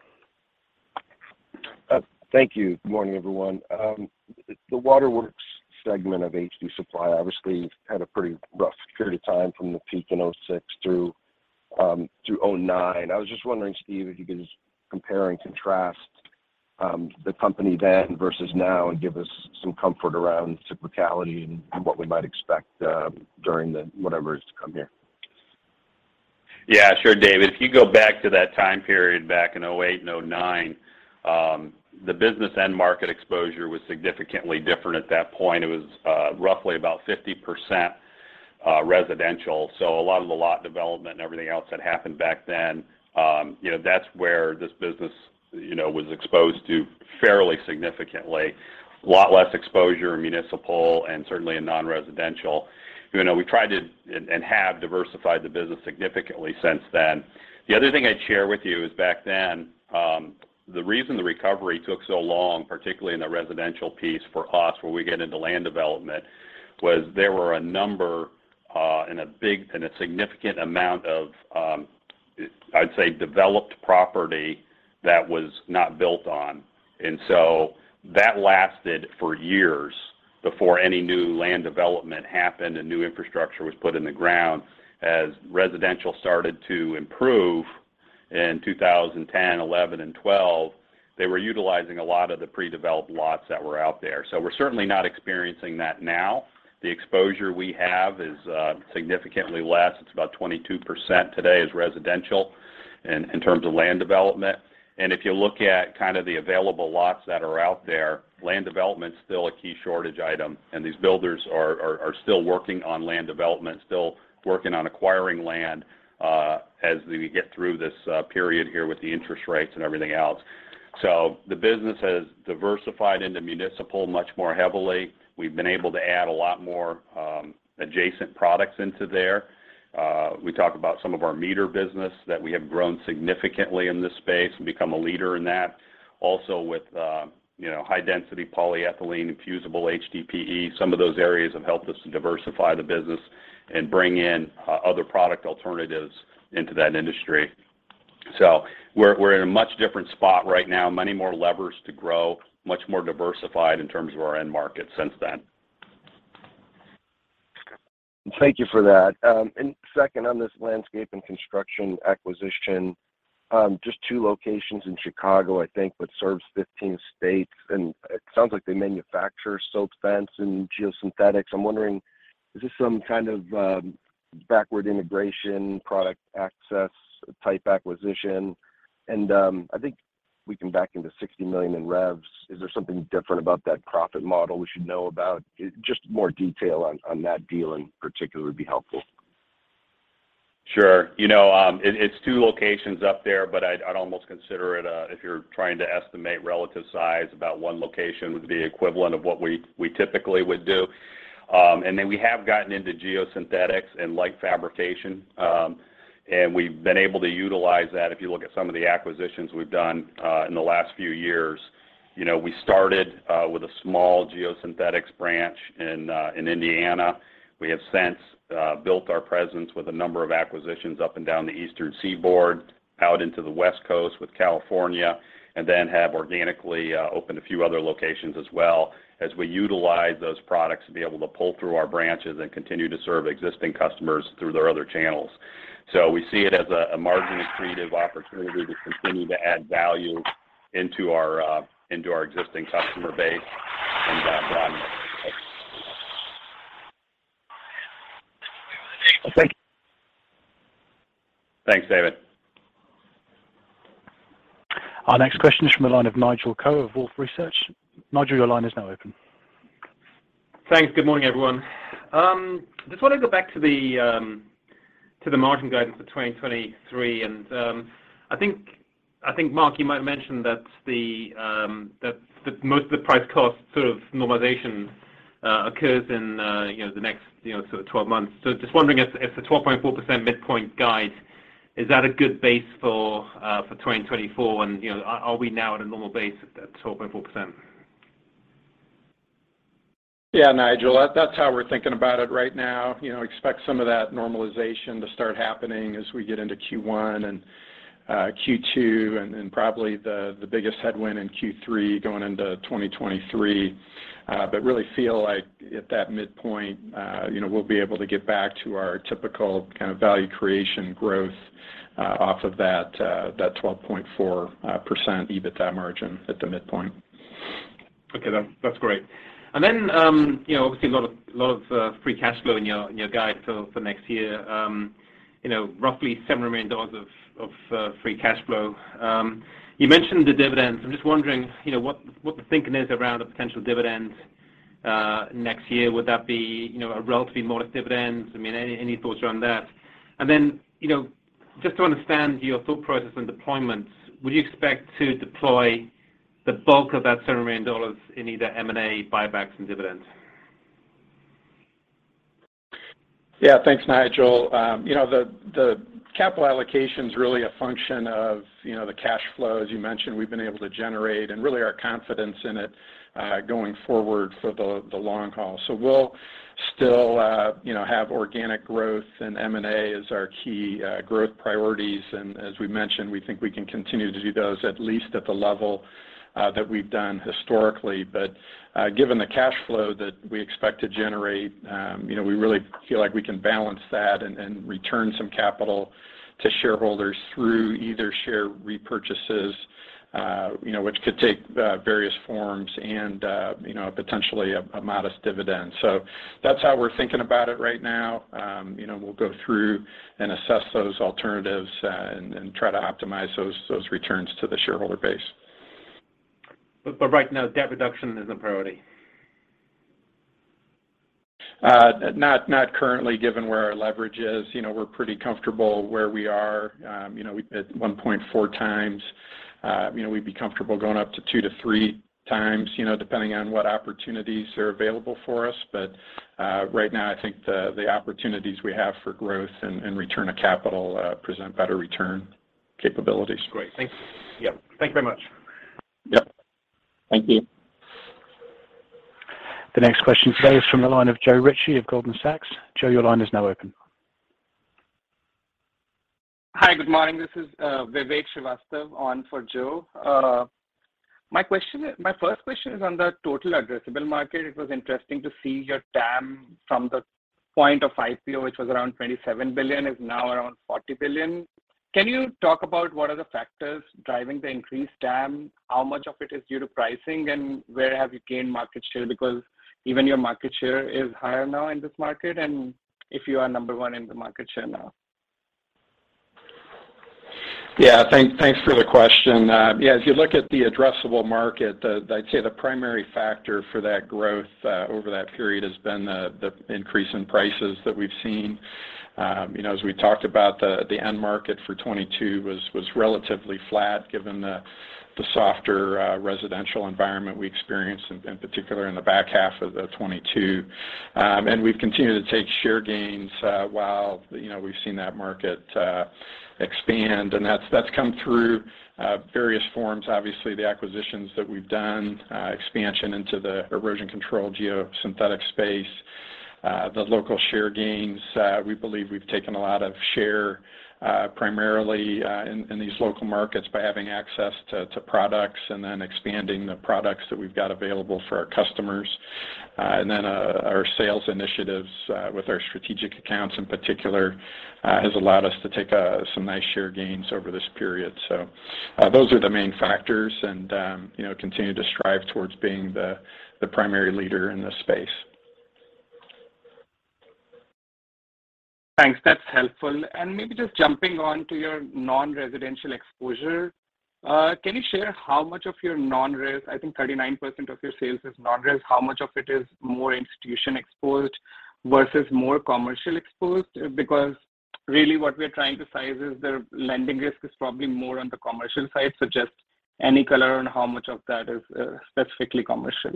Thank you. Good morning, everyone. The Waterworks segment of HD Supply obviously had a pretty rough period of time from the peak in 2006 through 2009. I was just wondering, Steve, if you could just compare and contrast the company then versus now and give us some comfort around cyclicality and what we might expect during whatever is to come here. Yeah, sure, David. If you go back to that time period back in 2008 and 2009, the business end market exposure was significantly different at that point. It was roughly about 50% residential. So a lot of the lot development and everything else that happened back then, that's where this business, was exposed to fairly significantly. A lot less exposure in municipal and certainly in non-residential. We tried to and have diversified the business significantly since then. The other thing I'd share with you is back then, the reason the recovery took so long, particularly in the residential piece for us, where we get into land development, was there were a number and a significant amount of, I'd say, developed property that was not built on. And so that lasted for years before any new land development happened and new infrastructure was put in the ground. As residential started to improve in 2010, 11, and 12, they were utilizing a lot of the pre-developed lots that were out there. So we're certainly not experiencing that now. The exposure we have is significantly less. It's about 22% today is residential in terms of land development. And if you look at kind of the available lots that are out there, land development is still a key shortage item, and these builders are still working on land development, still working on acquiring land as we get through this period here with the interest rates and everything else. So the business has diversified into municipal much more heavily. We've been able to add a lot more adjacent products into there. We talk about some of our meter business that we have grown significantly in this space and become a leader in that. Also with high-density polyethylene and fusible HDPE, some of those areas have helped us to diversify the business and bring in other product alternatives into that industry. So we're in a much different spot right now, many more levers to grow, much more diversified in terms of our end market since then. Thank you for that. And second, on this landscape and construction acquisition, just 2 locations in Chicago, I think, but serves 15 states, and it sounds like they manufacture silt fence and geosynthetics. I'm wondering, is this some kind of backward integration, product access type acquisition? And I think we can back into $60 million in revs. Is there something different about that profit model we should know about? Just more detail on that deal in particular would be helpful. Sure. It's 2 locations up there, but I'd almost consider it, if you're trying to estimate relative size, about 1 location would be equivalent of what we typically would do. And then we have gotten into geosynthetics and light fabrication, and we've been able to utilize that. If you look at some of the acquisitions we've done in the last few years, we started with a small geosynthetics branch in Indiana. We have since built our presence with a number of acquisitions up and down the eastern seaboard, out into the West Coast with California, and then have organically opened a few other locations as well as we utilize those products to be able to pull through our branches and continue to serve existing customers through their other channels. So we see it as a margin accretive opportunity to continue to add value into our existing customer base and broaden it. Thank you. Thanks, David. Our next question is from the line of Nigel Coe of Wolfe Research. Nigel, your line is now open. Thanks. Good morning, everyone. Just want to go back to the margin guidance for 2023, and I think Mark, you might have mentioned that that most of the price cost sort of normalization occurs in the next sort of 12 months. So just wondering if the 12.4% midpoint guide, is that a good base for 2024, and are we now at a normal base at 12.4%? Yeah, Nigel, that's how we're thinking about it right now. Expect some of that normalization to start happening as we get into Q1 and Q2, and probably the biggest headwind in Q3 going into 2023. But really feel like at that midpoint, we'll be able to get back to our typical kind of value creation growth off of that 12.4% EBITDA margin at the midpoint. Okay, that's great. And then obviously a lot of free cash flow in your guide for next year. Roughly $7 million of free cash flow. You mentioned the dividends. I'm just wondering, what the thinking is around a potential dividend next year. Would that be a relatively modest dividend? I mean, any thoughts around that? And then just to understand your thought process and deployments, would you expect to deploy the bulk of that $7 million in either M&A, buybacks, and dividends? Yeah, thanks, Nigel. The capital allocation is really a function of the cash flow, as you mentioned, we've been able to generate, and really our confidence in it going forward for the long haul. So we'll still have organic growth, and M&A as our key growth priorities. And as we mentioned, we think we can continue to do those at least at the level that we've done historically. But given the cash flow that we expect to generate, we really feel like we can balance that and return some capital to shareholders through either share repurchases, which could take various forms, and potentially a modest dividend. So that's how we're thinking about it right now. We'll go through and assess those alternatives and try to optimize those returns to the shareholder base. But right now, debt reduction is a priority. Not currently, given where our leverage is. We're pretty comfortable where we are. At 1.4 times. We'd be comfortable going up to 2 to 3 times, depending on what opportunities are available for us. But right now, I think the opportunities we have for growth and return of capital present better return capabilities. Great. Thanks. Yep. Thank you very much. Yep. Thank you. The next question today is from the line of Joe Ritchie of Goldman Sachs. Joe, your line is now open. Hi, good morning. This is Vivek Srivastava on for Joe. My first question is on the total addressable market. It was interesting to see your TAM from the point of IPO, which was around $27 billion, is now around $40 billion. Can you talk about what are the factors driving the increased TAM? How much of it is due to pricing, and where have you gained market share? Because even your market share is higher now in this market, and if you are number one in the market share now. Yeah, thanks for the question. As you look at the addressable market, I'd say the primary factor for that growth over that period has been the increase in prices that we've seen. As we talked about, the end market for 22 was relatively flat given the softer residential environment we experienced in particular in the back half of the 22. And we've continued to take share gains while we've seen that market expand, and that's come through various forms. Obviously, the acquisitions that we've done, expansion into the erosion control geosynthetic space, the local share gains. We believe we've taken a lot of share primarily in these local markets by having access to products and then expanding the products that we've got available for our customers. And then our sales initiatives with our strategic accounts in particular has allowed us to take some nice share gains over this period. So those are the main factors, and continue to strive towards being the primary leader in this space. Thanks. That's helpful. And maybe just jumping on to your non-residential exposure, can you share how much of your non-res, I think 39% of your sales is non-res, how much of it is more institution exposed versus more commercial exposed? Because really what we're trying to size is the lending risk is probably more on the commercial side, so just any color on how much of that is specifically commercial.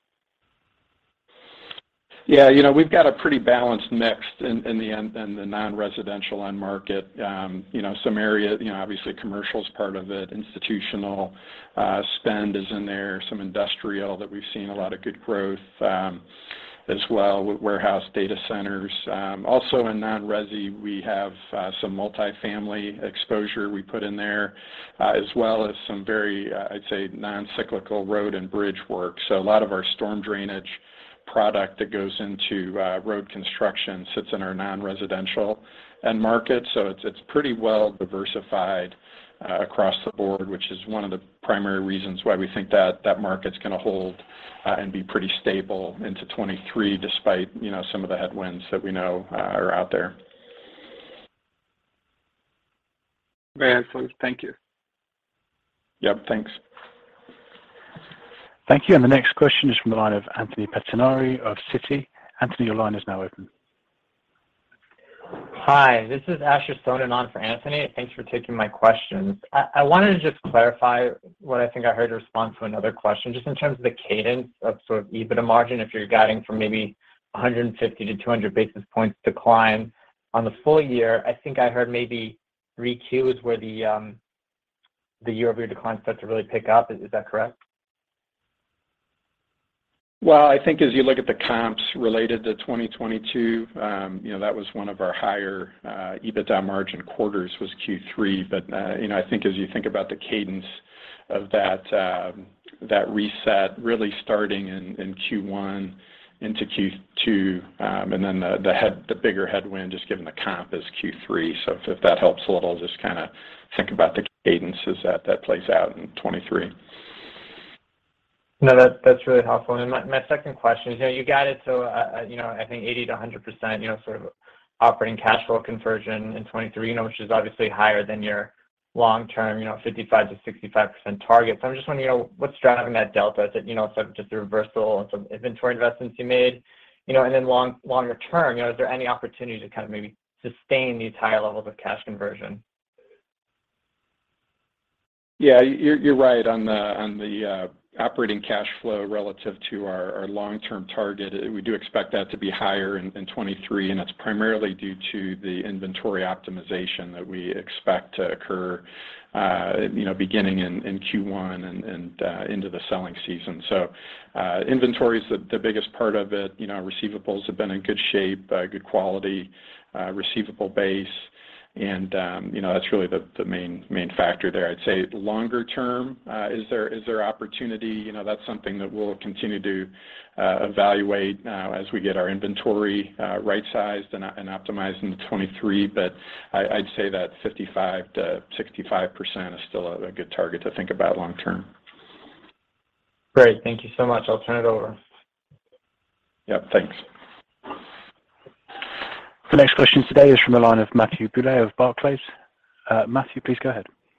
Yeah, we've got a pretty balanced mix in the non-residential end market. Some area, obviously commercial is part of it, institutional spend is in there, some industrial that we've seen a lot of good growth as well, with warehouse data centers. Also in non-resi, we have some multifamily exposure we put in there, as well as some very, I'd say, non-cyclical road and bridge work. So a lot of our storm drainage product that goes into road construction sits in our non-residential end market. So it's pretty well diversified across the board, which is one of the primary reasons why we think that market's going to hold and be pretty stable into 23, despite some of the headwinds that we know are out there. Very helpful. Thank you. Yep, thanks. Thank you. And the next question is from the line of Anthony Pettinari of Citi. Anthony, your line is now open. Hi, this is Asher Sonnen on for Anthony. Thanks for taking my questions. I wanted to just clarify what I think I heard a response to another question, just in terms of the cadence of sort of EBITDA margin, if you're guiding from maybe 150 to 200 basis points decline on the full year. I think I heard maybe 3Q is where the year-over-year decline starts to really pick up. Is that correct? Well, I think as you look at the comps related to 2022, that was one of our higher EBITDA margin quarters was Q3. But, I think as you think about the cadence of that reset really starting in Q1 into Q2, and then the bigger headwind just given the comp is Q3. So if that helps a little, just kind of think about the cadence as that plays out in 23. No, that's really helpful. And my second question is, you guided to, I think 80 to 100%, sort of operating cash flow conversion in 23, which is obviously higher than your long-term, 55 to 65% target. So I'm just wondering, what's driving that delta? Is it, sort of just the reversal of some inventory investments you made, and then longer term, is there any opportunity to kind of maybe sustain these higher levels of cash conversion? Yeah, you're right on the operating cash flow relative to our long-term target. We do expect that to be higher in 23, and that's primarily due to the inventory optimization that we expect to occur, beginning in Q1 and into the selling season. So inventory is the biggest part of it. Receivables have been in good shape, good quality receivable base. And that's really the main factor there. I'd say longer term, is there opportunity? That's something that we'll continue to evaluate as we get our inventory right-sized and optimized into 23. But I'd say that 55 to 65% is still a good target to think about long term. Great. Thank you so much. I'll turn it over. Yep, thanks. The next question today is from the line of Matthew Bouley of Barclays. Matthew, please go ahead.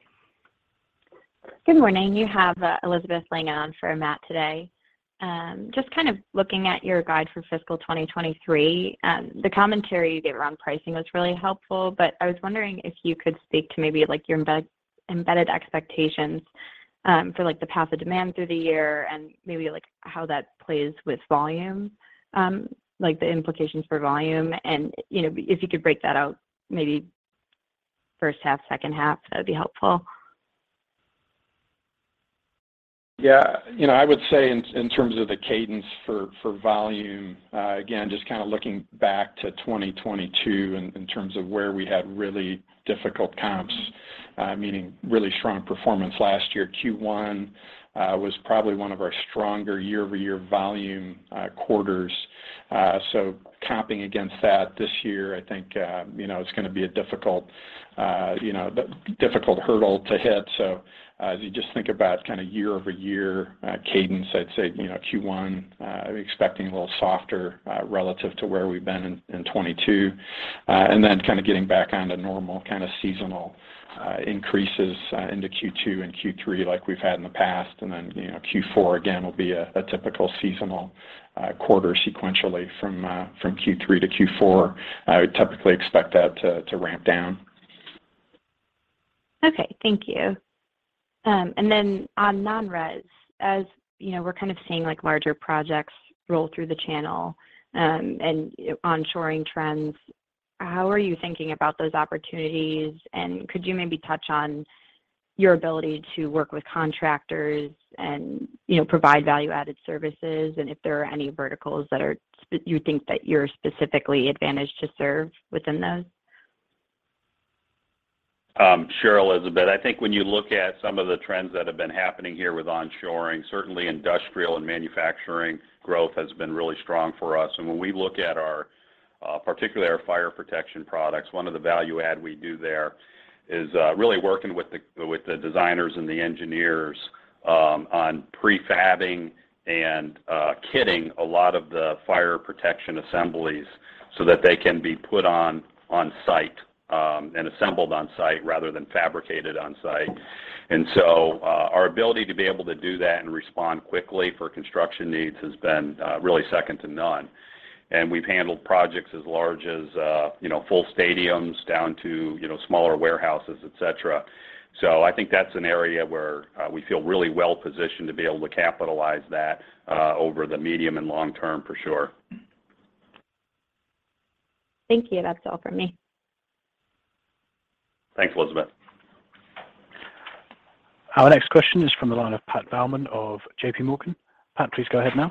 Good morning. You have Elizabeth Langan on for Matt today. Just kind of looking at your guide for fiscal 2023, the commentary you gave around pricing was really helpful, but I was wondering if you could speak to maybe like your embedded expectations for like the path of demand through the year and maybe like how that plays with volume, like the implications for volume. And, you know, if you could break that out, maybe first half, second half, that would be helpful. Yeah, you know, I would say in terms of the cadence for volume, again, just kind of looking back to 2022 in terms of where we had really difficult comps, meaning really strong performance last year. Q1 was probably one of our stronger year-over-year volume quarters. So comping against that this year, I think, you know, it's going to be a difficult hurdle to hit. So as you just think about kind of year-over-year cadence, I'd say, you know, Q1 expecting a little softer relative to where we've been in 22, and then kind of getting back onto normal kind of seasonal increases into Q2 and Q3 like we've had in the past. And then, you know, Q4 again will be a typical seasonal quarter sequentially from Q3 to Q4. I would typically expect that to ramp down. Okay, thank you. And then on non-res, as you know, we're kind of seeing like larger projects roll through the channel and onshoring trends. How are you thinking about those opportunities? And could you maybe touch on your ability to work with contractors and, you know, provide value-added services, and if there are any verticals that are you think that you're specifically advantaged to serve within those? Sure, Elizabeth. I think when you look at some of the trends that have been happening here with onshoring, certainly industrial and manufacturing growth has been really strong for us. And when we look at our, particularly our fire protection products, one of the value add we do there is really working with the designers and the engineers on prefabbing and kitting a lot of the fire protection assemblies so that they can be put on site. And assembled on site rather than fabricated on site. And so our ability to be able to do that and respond quickly for construction needs has been really second to none. And we've handled projects as large as, you know, full stadiums down to, you know, smaller warehouses, et cetera. So I think that's an area where we feel really well positioned to be able to capitalize that over the medium and long term for sure. Thank you. That's all from me. Thanks, Elizabeth. Our next question is from the line of Pat Baumann of JPMorgan. Pat, please go ahead now.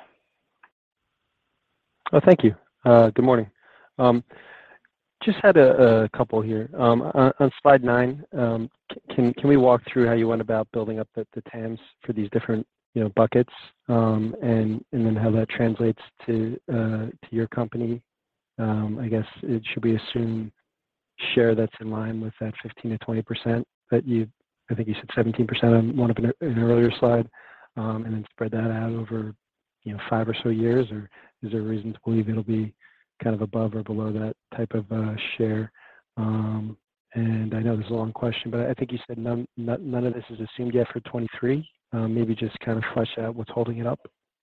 Oh, thank you. Good morning. Just had a couple here. On slide 9, can we walk through how you went about building up the TAMs for these different, you know, buckets, and then how that translates to your company? I guess should we assume share that's in line with that 15 to 20% that I think you said 17% on one of an earlier slide, and then spread that out over, you know, 5 or so years, or is there a reason to believe it'll be kind of above or below that type of share? And I know this is a long question, but I think you said none of this is assumed yet for 23. Maybe just kind of flesh out what's holding it up.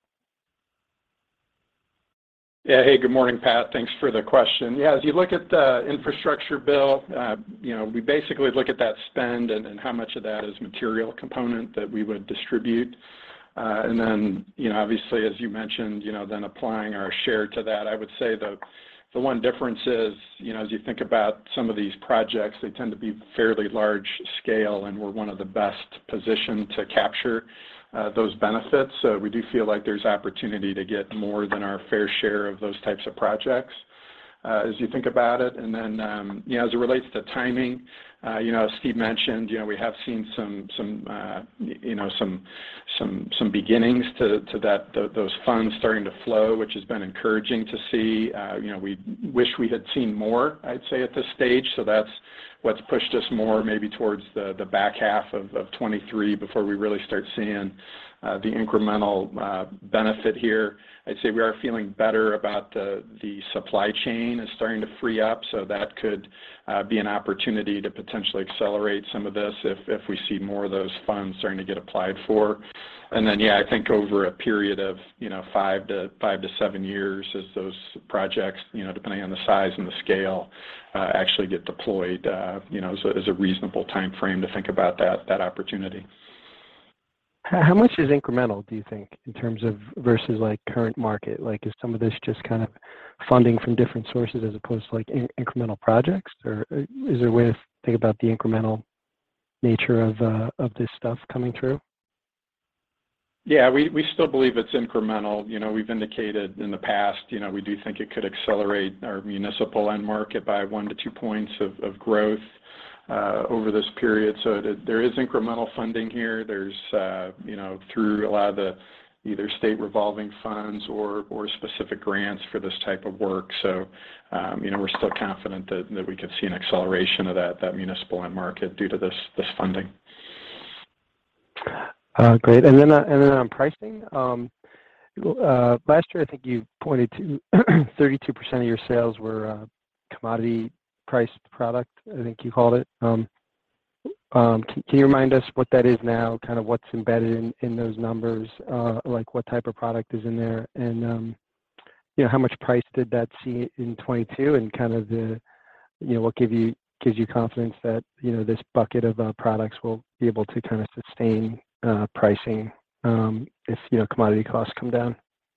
Yeah. Hey, good morning, Pat. Thanks for the question. Yeah, as you look at the infrastructure bill, you know, we basically look at that spend and how much of that is material component that we would distribute. And then, you know, obviously, as you mentioned, you know, then applying our share to that. I would say the one difference is, you know, as you think about some of these projects, they tend to be fairly large scale, and we're one of the best positioned to capture those benefits. So we do feel like there's opportunity to get more than our fair share of those types of projects as you think about it. And then, you know, as it relates to timing, you know, as Steve mentioned, you know, we have seen some beginnings to those funds starting to flow, which has been encouraging to see. You know, we wish we had seen more, I'd say, at this stage. So that's what's pushed us more maybe towards the back half of 23 before we really start seeing the incremental benefit here. I'd say we are feeling better about the supply chain is starting to free up, so that could be an opportunity to potentially accelerate some of this if we see more of those funds starting to get applied for. And then, I think over a period of 5 to 7 years, as those projects, depending on the size and the scale, actually get deployed, as a reasonable time frame to think about that opportunity. How much is incremental, do you think, in terms of versus like current market? Like, is some of this just kind of funding from different sources as opposed to like incremental projects, or is there a way to think about the incremental nature of this stuff coming through? Yeah, we still believe it's incremental. We've indicated in the past, we do think it could accelerate our municipal end market by 1 to 2 points of growth over this period. So there is incremental funding here. There's, through a lot of the either state revolving funds or specific grants for this type of work. So, we're still confident that we could see an acceleration of that municipal end market due to this funding. Great. And then on pricing, last year I think you pointed to 32% of your sales were commodity priced product, I think you called it. Can you remind us what that is now, kind of what's embedded in those numbers, like what type of product is in there, and how much price did that see in 22, and kind of the what gives you confidence that this bucket of products will be able to kind of sustain pricing if commodity costs come down?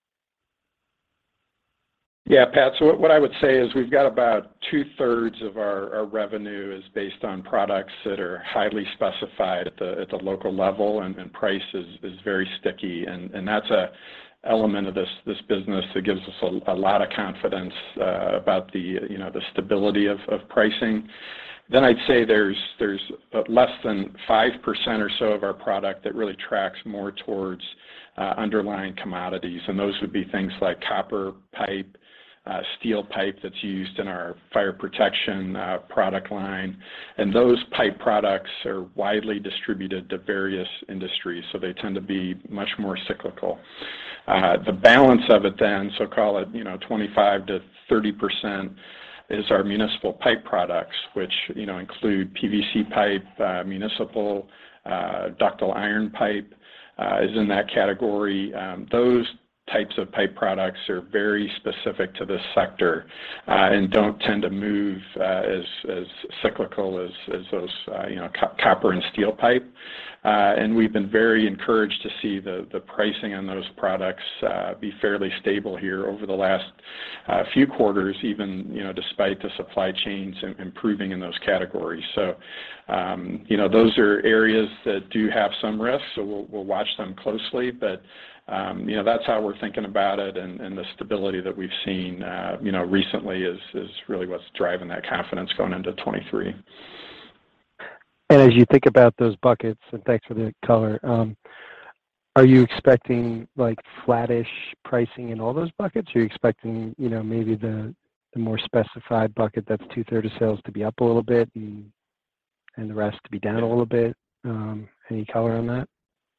Yeah, Pat. So what I would say is we've got about 2/3 of our revenue is based on products that are highly specified at the local level, and price is very sticky, and that's a element of this business that gives us a lot of confidence about the stability of pricing. Then I'd say there's less than 5% or so of our product that really tracks more towards underlying commodities, and those would be things like copper pipe, steel pipe that's used in our fire protection product line. And those pipe products are widely distributed to various industries, so they tend to be much more cyclical. The balance of it then, so call it 25 to 30%, is our municipal pipe products, which include PVC pipe, municipal ductile iron pipe is in that category. Those types of pipe products are very specific to this sector and don't tend to move as cyclical as those copper and steel pipe. And we've been very encouraged to see the pricing on those products be fairly stable here over the last few quarters, even despite the supply chains improving in those categories. So those are areas that do have some risks, so we'll watch them closely, but that's how we're thinking about it, and the stability that we've seen recently is really what's driving that confidence going into 23. And as you think about those buckets, and thanks for the color, are you expecting like flattish pricing in all those buckets? Or are you expecting, maybe the more specified bucket that's 2/3 of sales to be up a little bit and the rest to be down a little bit? Any color on that?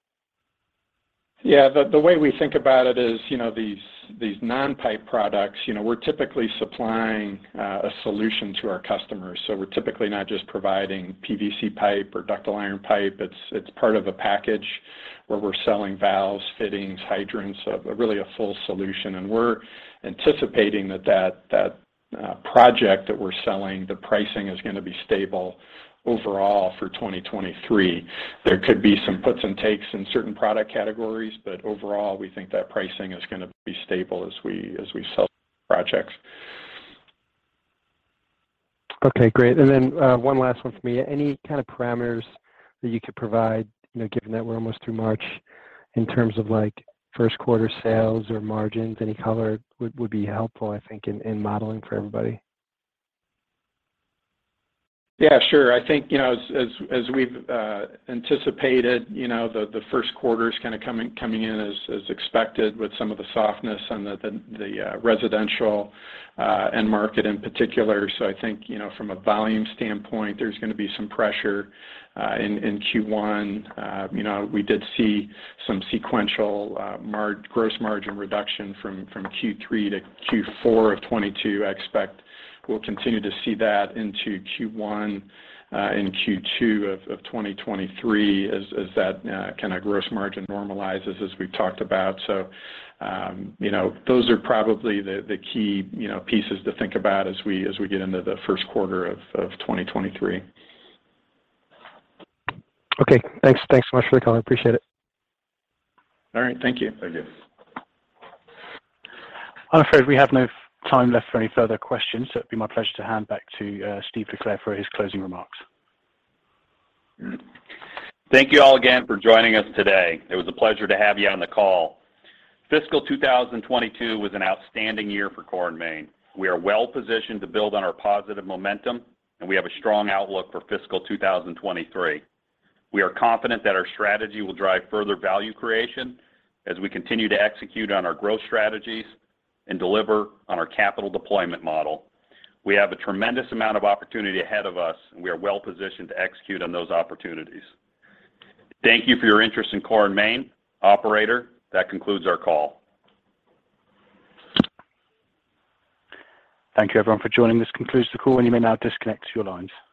Yeah, the way we think about it is, these non-pipe products, we're typically supplying a solution to our customers. So we're typically not just providing PVC pipe or ductile iron pipe. It's part of a package where we're selling valves, fittings, hydrants, really a full solution. And we're anticipating that project that we're selling, the pricing is going to be stable overall for 2023. There could be some puts and takes in certain product categories, but overall we think that pricing is going to be stable as we sell projects. Okay, great. And then one last one for me. Any kind of parameters that you could provide, given that we're almost through March, in terms of like first quarter sales or margins? Any color would be helpful, I think, in modeling for everybody. Yeah, sure. I think, you know, as we've anticipated, you know, the first quarter is kind of coming in as expected with some of the softness on the residential end market in particular. I think, you know, from a volume standpoint, there's gonna be some pressure in Q1. You know, we did see some sequential gross margin reduction from Q3 to Q4 of 2022. I expect we'll continue to see that into Q1 and Q2 of 2023 as that kind of gross margin normalizes as we've talked about. You know, those are probably the key, you know, pieces to think about as we get into the first quarter of 2023. Okay. Thanks so much for the call. I appreciate it. All right. Thank you. Thank you. I'm afraid we have no time left for any further questions, so it'd be my pleasure to hand back to Steve LeClair for his closing remarks. Thank you all again for joining us today. It was a pleasure to have you on the call. Fiscal 2022 was an outstanding year for Core & Main. We are well positioned to build on our positive momentum, and we have a strong outlook for fiscal 2023. We are confident that our strategy will drive further value creation as we continue to execute on our growth strategies and deliver on our capital deployment model. We have a tremendous amount of opportunity ahead of us, and we are well positioned to execute on those opportunities. Thank you for your interest in Core & Main. Operator, that concludes our call. Thank you everyone for joining. This concludes the call, and you may now disconnect your lines.